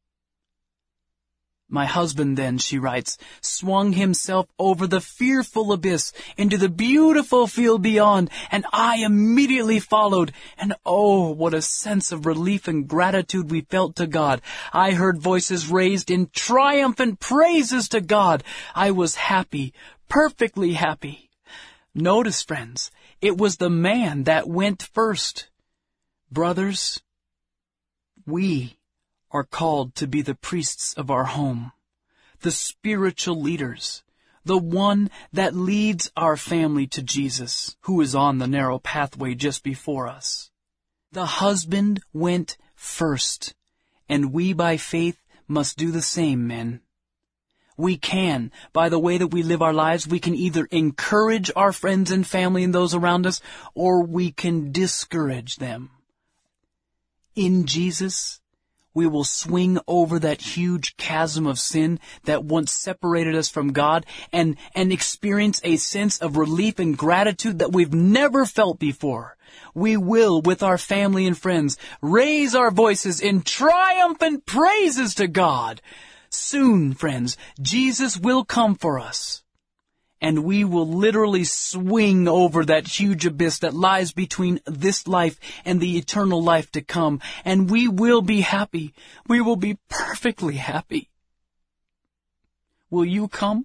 My husband then, she writes, swung himself over the fearful abyss into the beautiful field beyond, and I immediately followed. And oh, what a sense of relief and gratitude we felt to God. I heard voices raised in triumphant praises to God. I was happy, perfectly happy. Notice, friends, it was the man that went first. Brothers, we are called to be the priests of our home, the spiritual leaders, the one that leads our family to Jesus, who is on the narrow pathway just before us. The husband went first, and we by faith must do the same, men. We can, by the way that we live our lives, we can either encourage our friends and family and those around us, or we can discourage them. In Jesus, we will swing over that huge chasm of sin that once separated us from God and, and experience a sense of relief and gratitude that we've never felt before. We will, with our family and friends, raise our voices in triumphant praises to God. Soon, friends, Jesus will come for us. and we will literally swing over that huge abyss that lies between this life and the eternal life to come. And we will be happy. We will be perfectly happy. Will you come?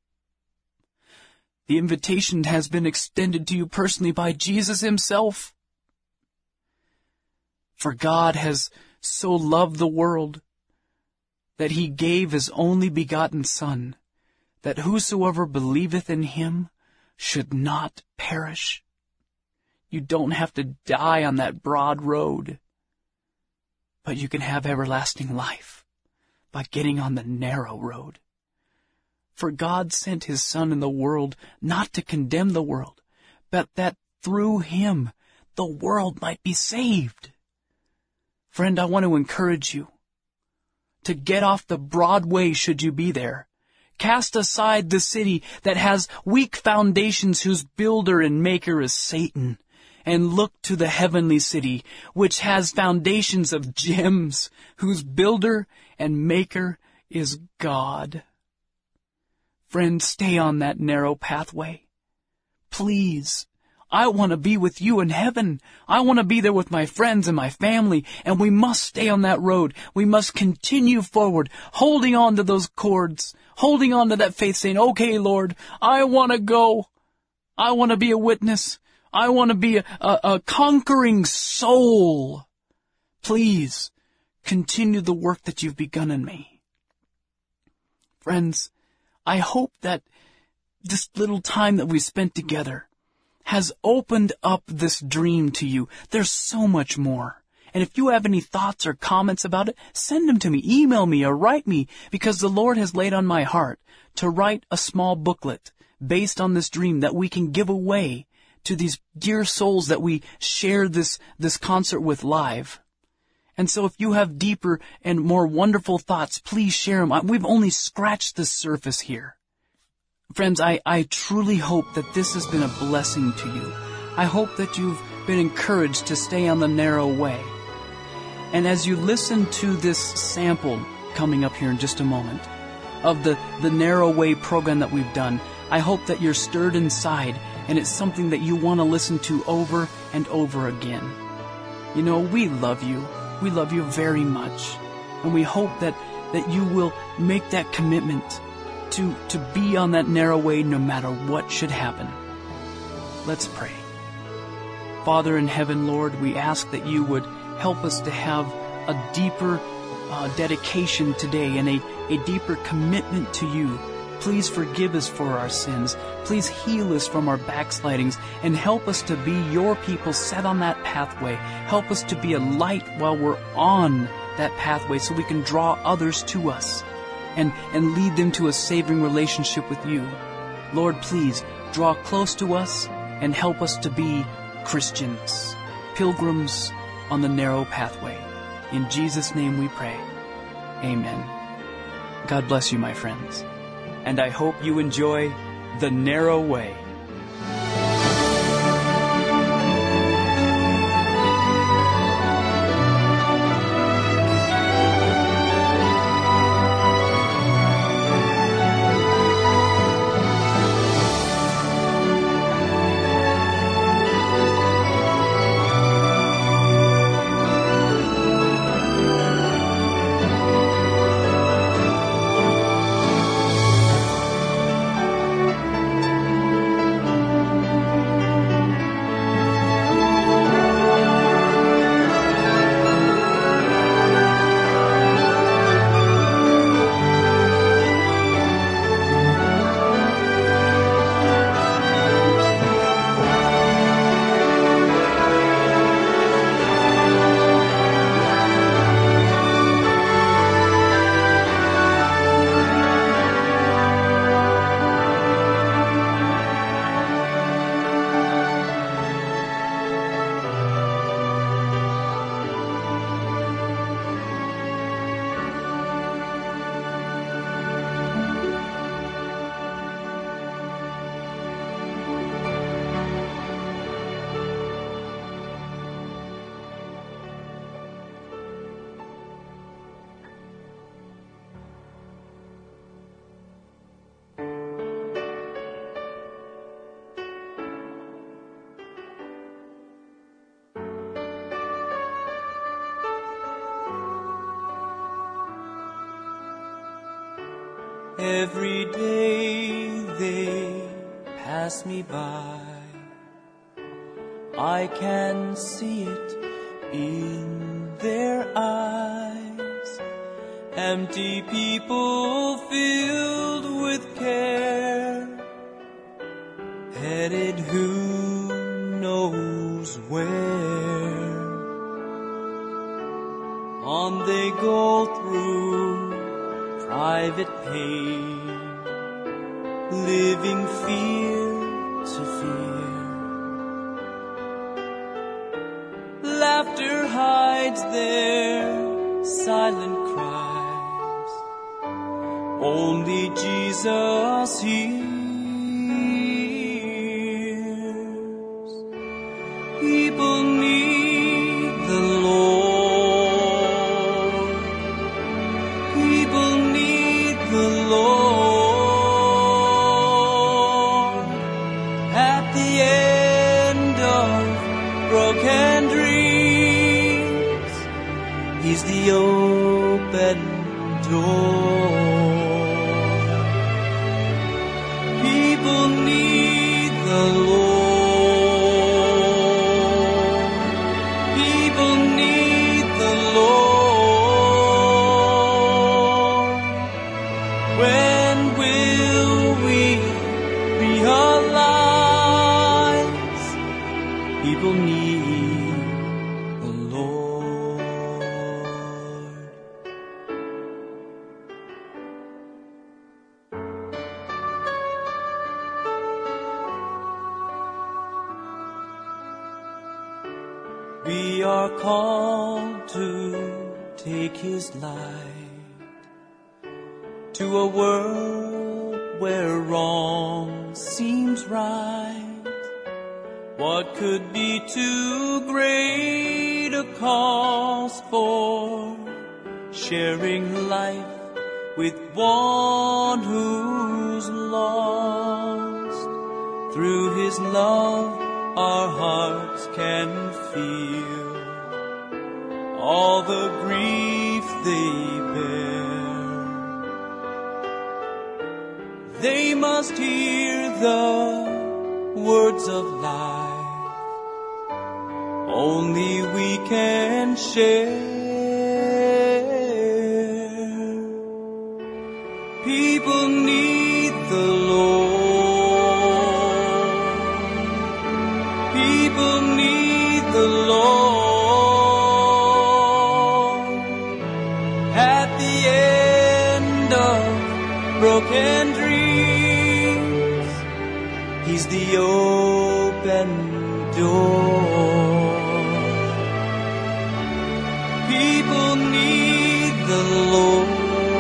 The invitation has been extended to you personally by Jesus himself. For God has so loved the world that he gave his only begotten Son, that whosoever believeth in him should not perish. You don't have to die on that broad road, but you can have everlasting life by getting on the narrow road. For God sent his Son in the world not to condemn the world, but that through him the world might be saved. Friend, I want to encourage you to get off the broad way should you be there. Cast aside the city that has weak foundations, whose builder and maker is Satan, and look to the heavenly city, which has foundations of gems, whose builder and maker is God. Friend, stay on that narrow pathway. Please. I want to be with you in heaven. I want to be there with my friends and my family, and we must stay on that road. We must continue forward, holding on to those cords, holding on to that faith, saying, okay, Lord, I want to go. I want to be a witness. I want to be a, a, a conquering soul. Please, continue the work that you've begun in me. Friends, I hope that this little time that we spent together has opened up this dream to you. There's so much more. And if you have any thoughts or comments about it, send them to me, email me, or write me, because the Lord has laid on my heart to write a small booklet based on this dream that we can give away to these dear souls that we share this, this concert with live. And so if you have deeper and more wonderful thoughts, please share them. We've only scratched the surface here. Friends, I, I truly hope that this has been a blessing to you. I hope that you've been encouraged to stay on the narrow way. And as you listen to this sample coming up here in just a moment of the, the Narrow Way program that we've done, I hope that you're stirred inside and it's something that you want to listen to over and over again. You know, we love you. We love you very much. And we hope that, that you will make that commitment to, to be on that narrow way no matter what should happen. Let's pray. Father in heaven, Lord, we ask that you would help us to have a deeper uh, dedication today and a, a deeper commitment to you. Please forgive us for our sins. Please heal us from our backslidings and help us to be your people set on that pathway. Help us to be a light while we're on that pathway so we can draw others to us and, and lead them to a saving relationship with you. Lord, please draw close to us and help us to be Christians, pilgrims on the narrow pathway. In Jesus' name we pray. Amen. God bless you, my friends. And I hope you enjoy The Narrow Way. Every day they pass me by. I can see it in their eyes. Empty people filled with care, headed who knows where. On they go through private pain, living fear to fear. Laughter hides their silent cries. Only Jesus hears. People need the Lord. People need the Lord. At the end of broken dreams, He's the open door. People need the Lord. People need the Lord. When will we realize people need the Lord? We are called to take His light to a world where wrong seems right. What could be too great a cause for sharing life with one who's lost? Through His love our hearts can feel all the grief they bear. They must hear the words of life only we can share. People need the Lord. People need the Lord. At the end of broken dreams, He's the open door. People need the Lord.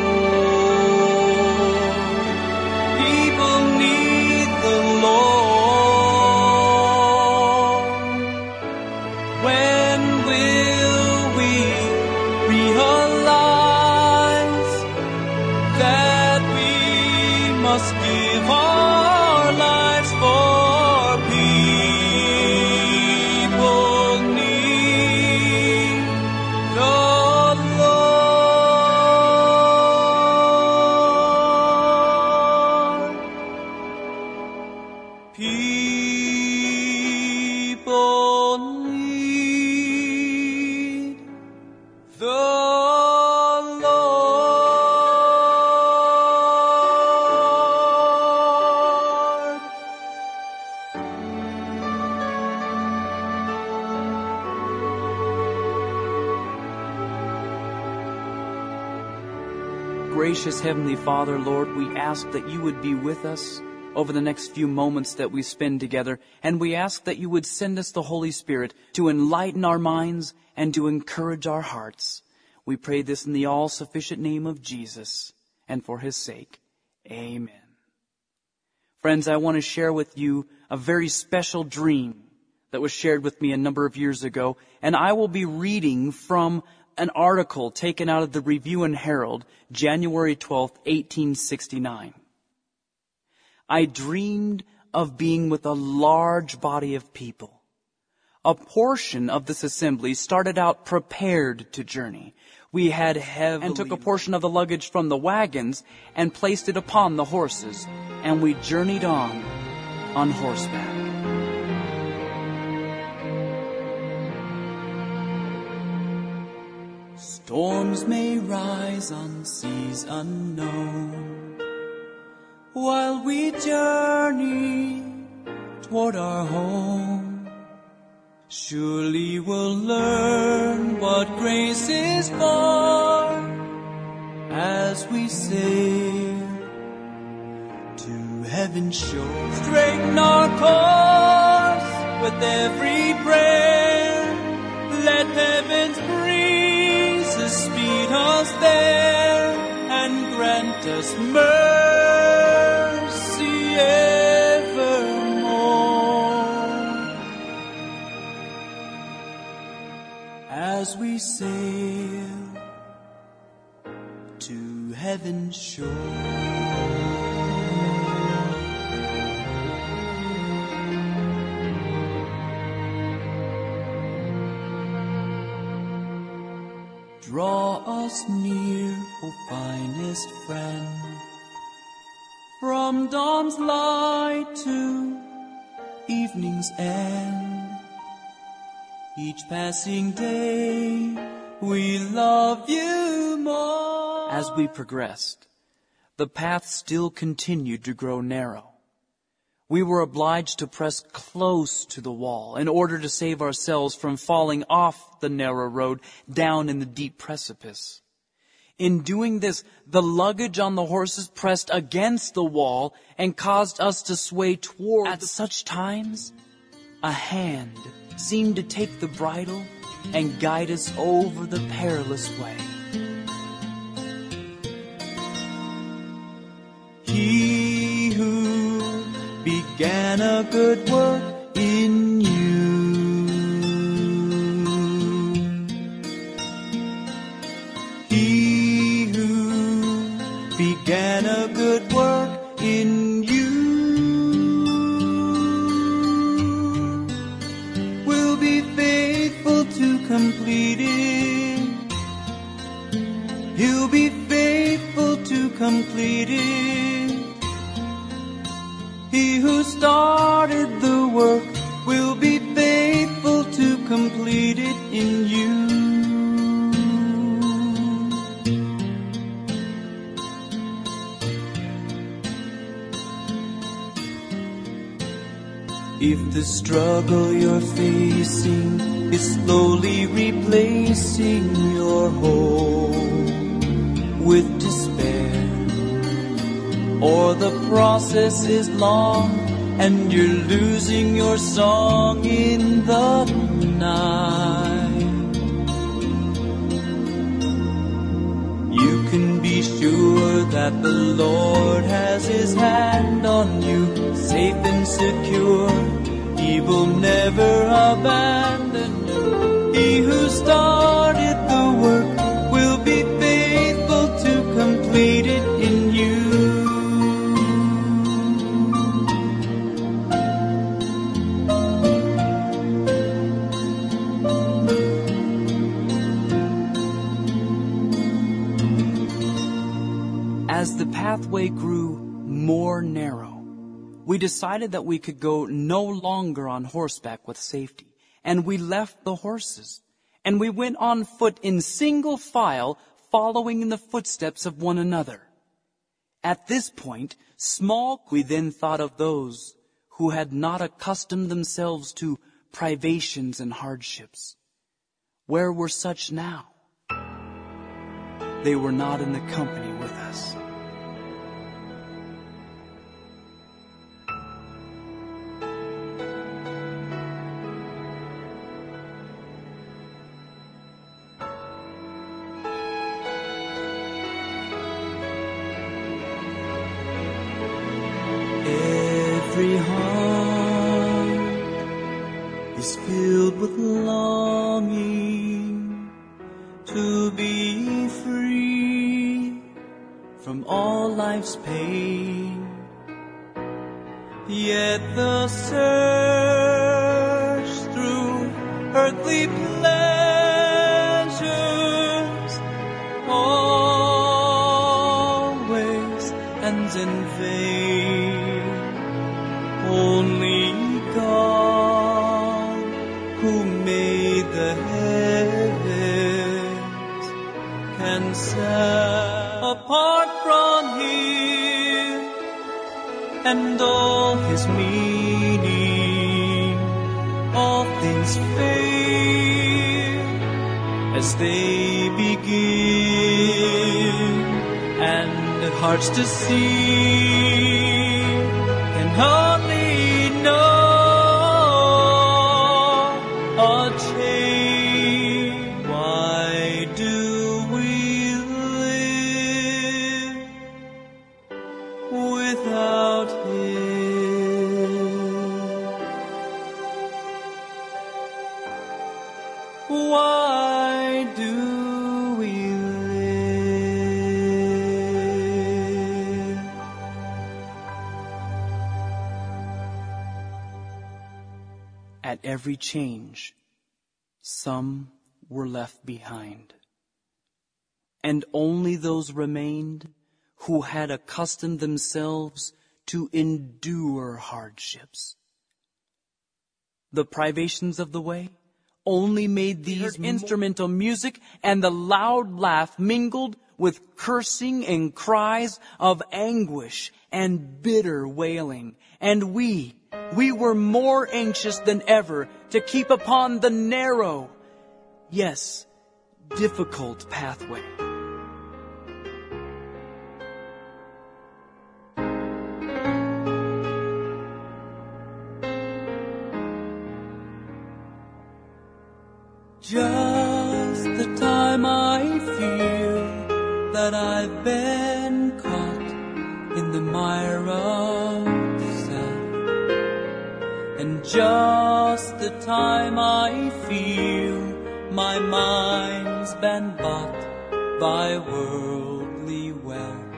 People need the Lord. When will we realize that we must give our lives for people need the Lord. People need the Lord. Gracious Heavenly Father, Lord, we ask that you would be with us over the next few moments that we spend together, and we ask that you would send us the Holy Spirit to enlighten our minds and to encourage our hearts. We pray this in the all-sufficient name of Jesus, and for His sake. Amen. Friends, I want to share with you a very special dream that was shared with me a number of years ago, and I will be reading from an article taken out of the Review and Herald, January twelfth, eighteen sixty-nine. I dreamed of being with a large body of people. A portion of this assembly started out prepared to journey. We had heavily and took a portion of the luggage from the wagons and placed it upon the horses, and we journeyed on, on horseback. Storms may rise on seas unknown, while we journey toward our home. Surely we'll learn what grace is for as we sail to heaven's shore. Straighten our course with every prayer. Let heaven's breezes speed us there and grant us mercy evermore as we sail to heaven's shore. Draw us near, O finest friend, from dawn's light to evening's end. Each passing day we love you more. As we progressed, the path still continued to grow narrow. We were obliged to press close to the wall in order to save ourselves from falling off the narrow road down in the deep precipice. In doing this, the luggage on the horses pressed against the wall and caused us to sway toward. At such times, a hand seemed to take the bridle and guide us over the perilous way. He who began a good work in you, he who began a good work in you will be faithful to complete it. He'll be faithful to complete it. He who started the work will be faithful to complete it in you. If the struggle you're facing is slowly replacing your hope with despair, or the process is long and you're losing your song in the night, you can be sure that the Lord has His hand on you, safe and secure. He will never abandon you. He who started the work will be faithful to complete it in you. As the pathway grew more narrow, we decided that we could go no longer on horseback with safety, and we left the horses, and we went on foot in single file, following in the footsteps of one another. At this point, small we then thought of those who had not accustomed themselves to privations and hardships. Where were such now? They were not in the company with us. Every heart is filled with longing to be free from all life's pain. Yet the search through earthly pleasures vain. Only God, who made the heavens, can set apart from Him and all His meaning. All things fail as they begin, and hearts to see can hardly know a change. Why do we live without Him? Why do we live? At every change, some were left behind, and only those remained who had accustomed themselves to endure hardships. The privations of the way only made these instrumental music and the loud laugh mingled with cursing and cries of anguish and bitter wailing. And we, we were more anxious than ever to keep upon the narrow, yes, difficult pathway. Just the time I feel that I've been caught in the mire of self, and just the time I feel my mind's been bought by worldly wealth.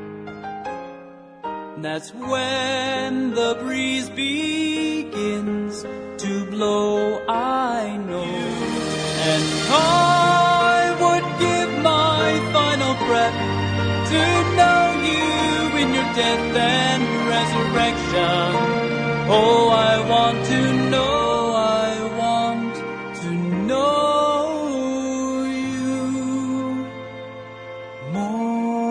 That's when the breeze begins to blow, I know. And I would give my final breath to know you in your death and resurrection. Oh, I want to know, I want to know you more.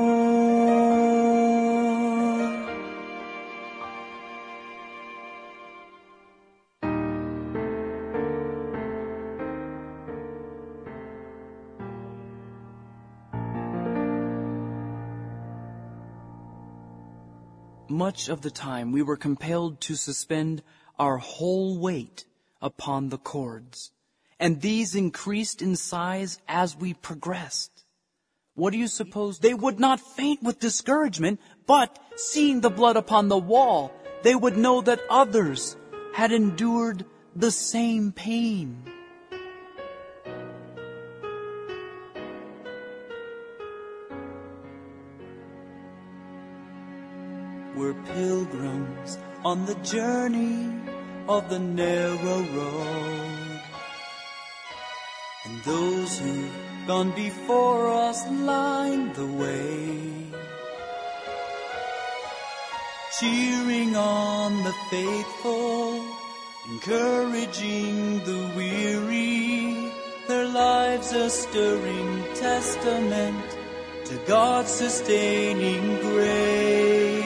Much of the time we were compelled to suspend our whole weight upon the cords, and these increased in size as we progressed. What do you suppose? They would not faint with discouragement, but seeing the blood upon the wall, they would know that others had endured the same pain. We're pilgrims on the journey of the narrow road, and those who've gone before us line the way, cheering on the faithful, encouraging the weary, their lives a stirring testament to God's sustaining grace.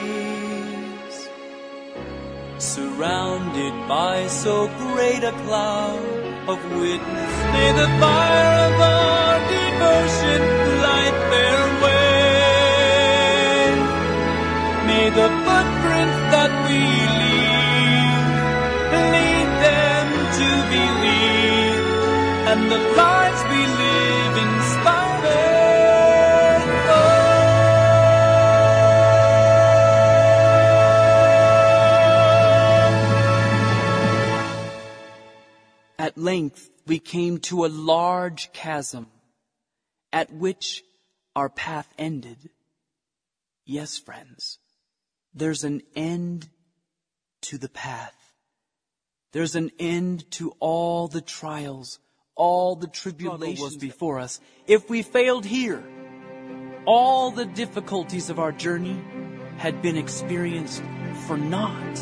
Surrounded by so great a cloud of witness, may the fire of our devotion light their way. May the footprints that we leave lead them to believe, and the lives we live inspire. At length we came to a large chasm, at which our path ended. Yes, friends, there's an end to the path. There's an end to all the trials, all the tribulations was before us. If we failed here, all the difficulties of our journey had been experienced for naught.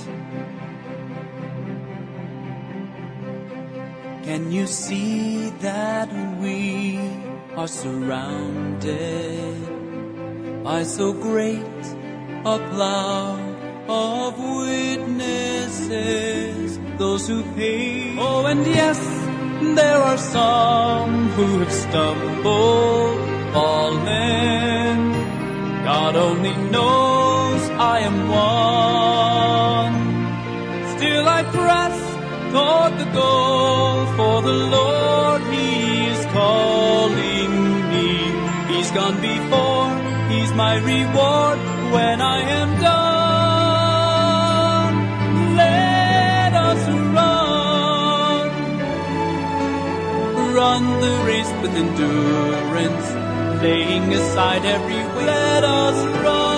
Can you see that we are surrounded by so great a cloud of witnesses, those who pay? Oh, and yes, there are some who have stumbled, fallen. God only knows I am one. Still I press toward the goal, for the Lord, He is calling me. He's gone before, He's my reward when I am done. Let us run, run the race with endurance, laying aside every weight. Let us run.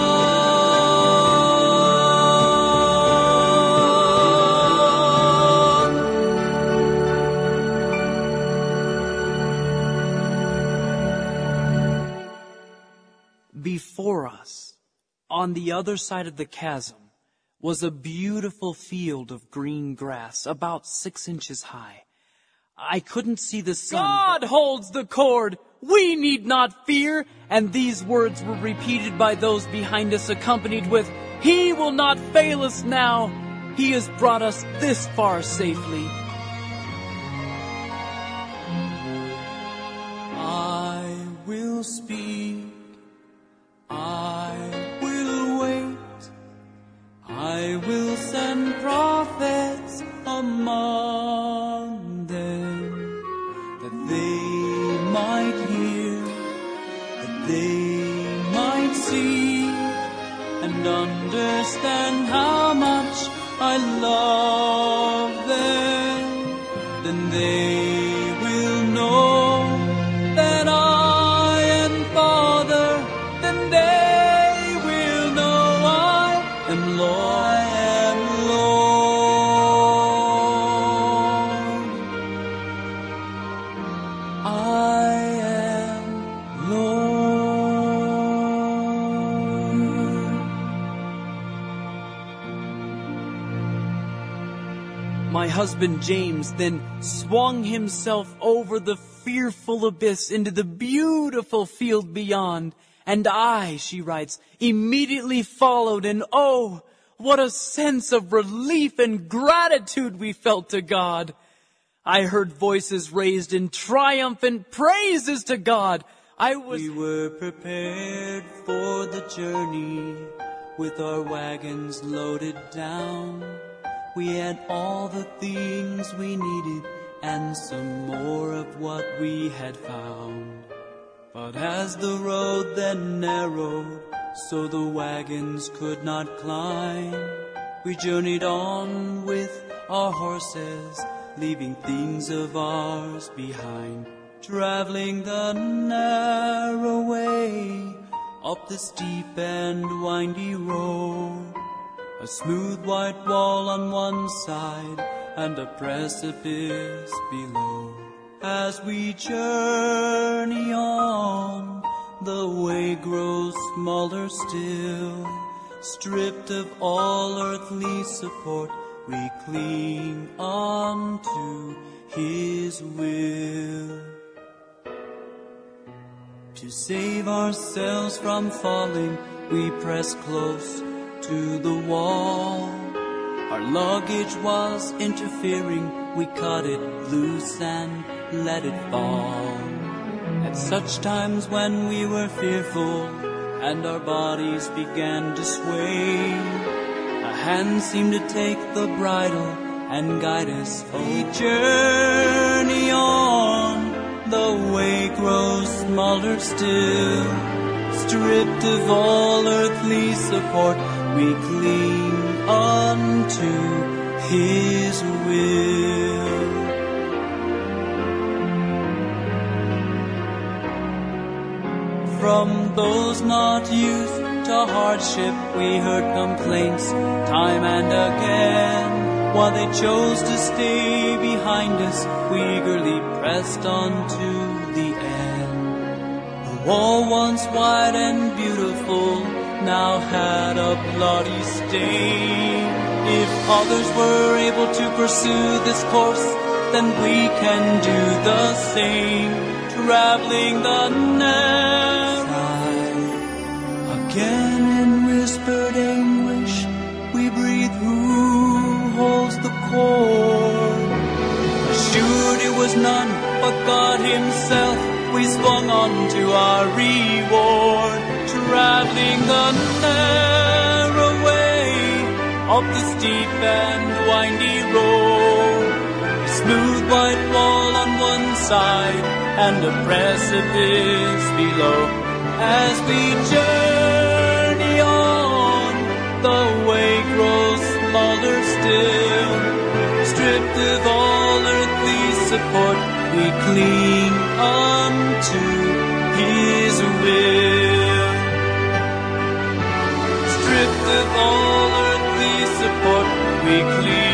Before us, on the other side of the chasm, was a beautiful field of green grass, about six inches high. I couldn't see the sun. God holds the cord. We need not fear. And these words were repeated by those behind us, accompanied with, He will not fail us now. He has brought us this far safely. I will speak. I will wait. I will send prophets among them, that they might hear, that they might see, and understand how much I love them. Then they will know that I am Father. Then they will know I am Lord. I am Lord. I am Lord. My husband James then swung himself over the fearful abyss into the beautiful field beyond. And I, she writes, immediately followed, and oh, what a sense of relief and gratitude we felt to God. I heard voices raised in triumphant praises to God. I was... We were prepared for the journey with our wagons loaded down. We had all the things we needed and some more of what we had found. But as the road then narrowed, so the wagons could not climb, we journeyed on with our horses, leaving things of ours behind. Traveling the narrow way, up the steep and windy road, a smooth white wall on one side, and a precipice below. As we journey on, the way grows smaller still. Stripped of all earthly support, we cling on to His will. To save ourselves from falling, we press close to the wall. Our luggage was interfering, we cut it loose and let it fall. At such times when we were fearful and our bodies began to sway, a hand seemed to take the bridle and guide us. We journey on, the way grows smaller still. Stripped of all earthly support, we cling on to His will. From those not used to hardship, we heard complaints time and again. While they chose to stay behind us, we eagerly pressed on to the end. The wall once wide and beautiful now had a bloody stain. If others were able to pursue this course, then we can do the same, traveling the narrow. Again in whispered anguish, we breathe, who holds the cord? Assured it was none but God himself, we swung on to our reward, traveling the narrow way up the steep and windy road. A smooth white wall on one side and a precipice below. As we journey on, the way grows smaller still. Stripped of all earthly support, we cling unto His will. Stripped of all earthly support, we cling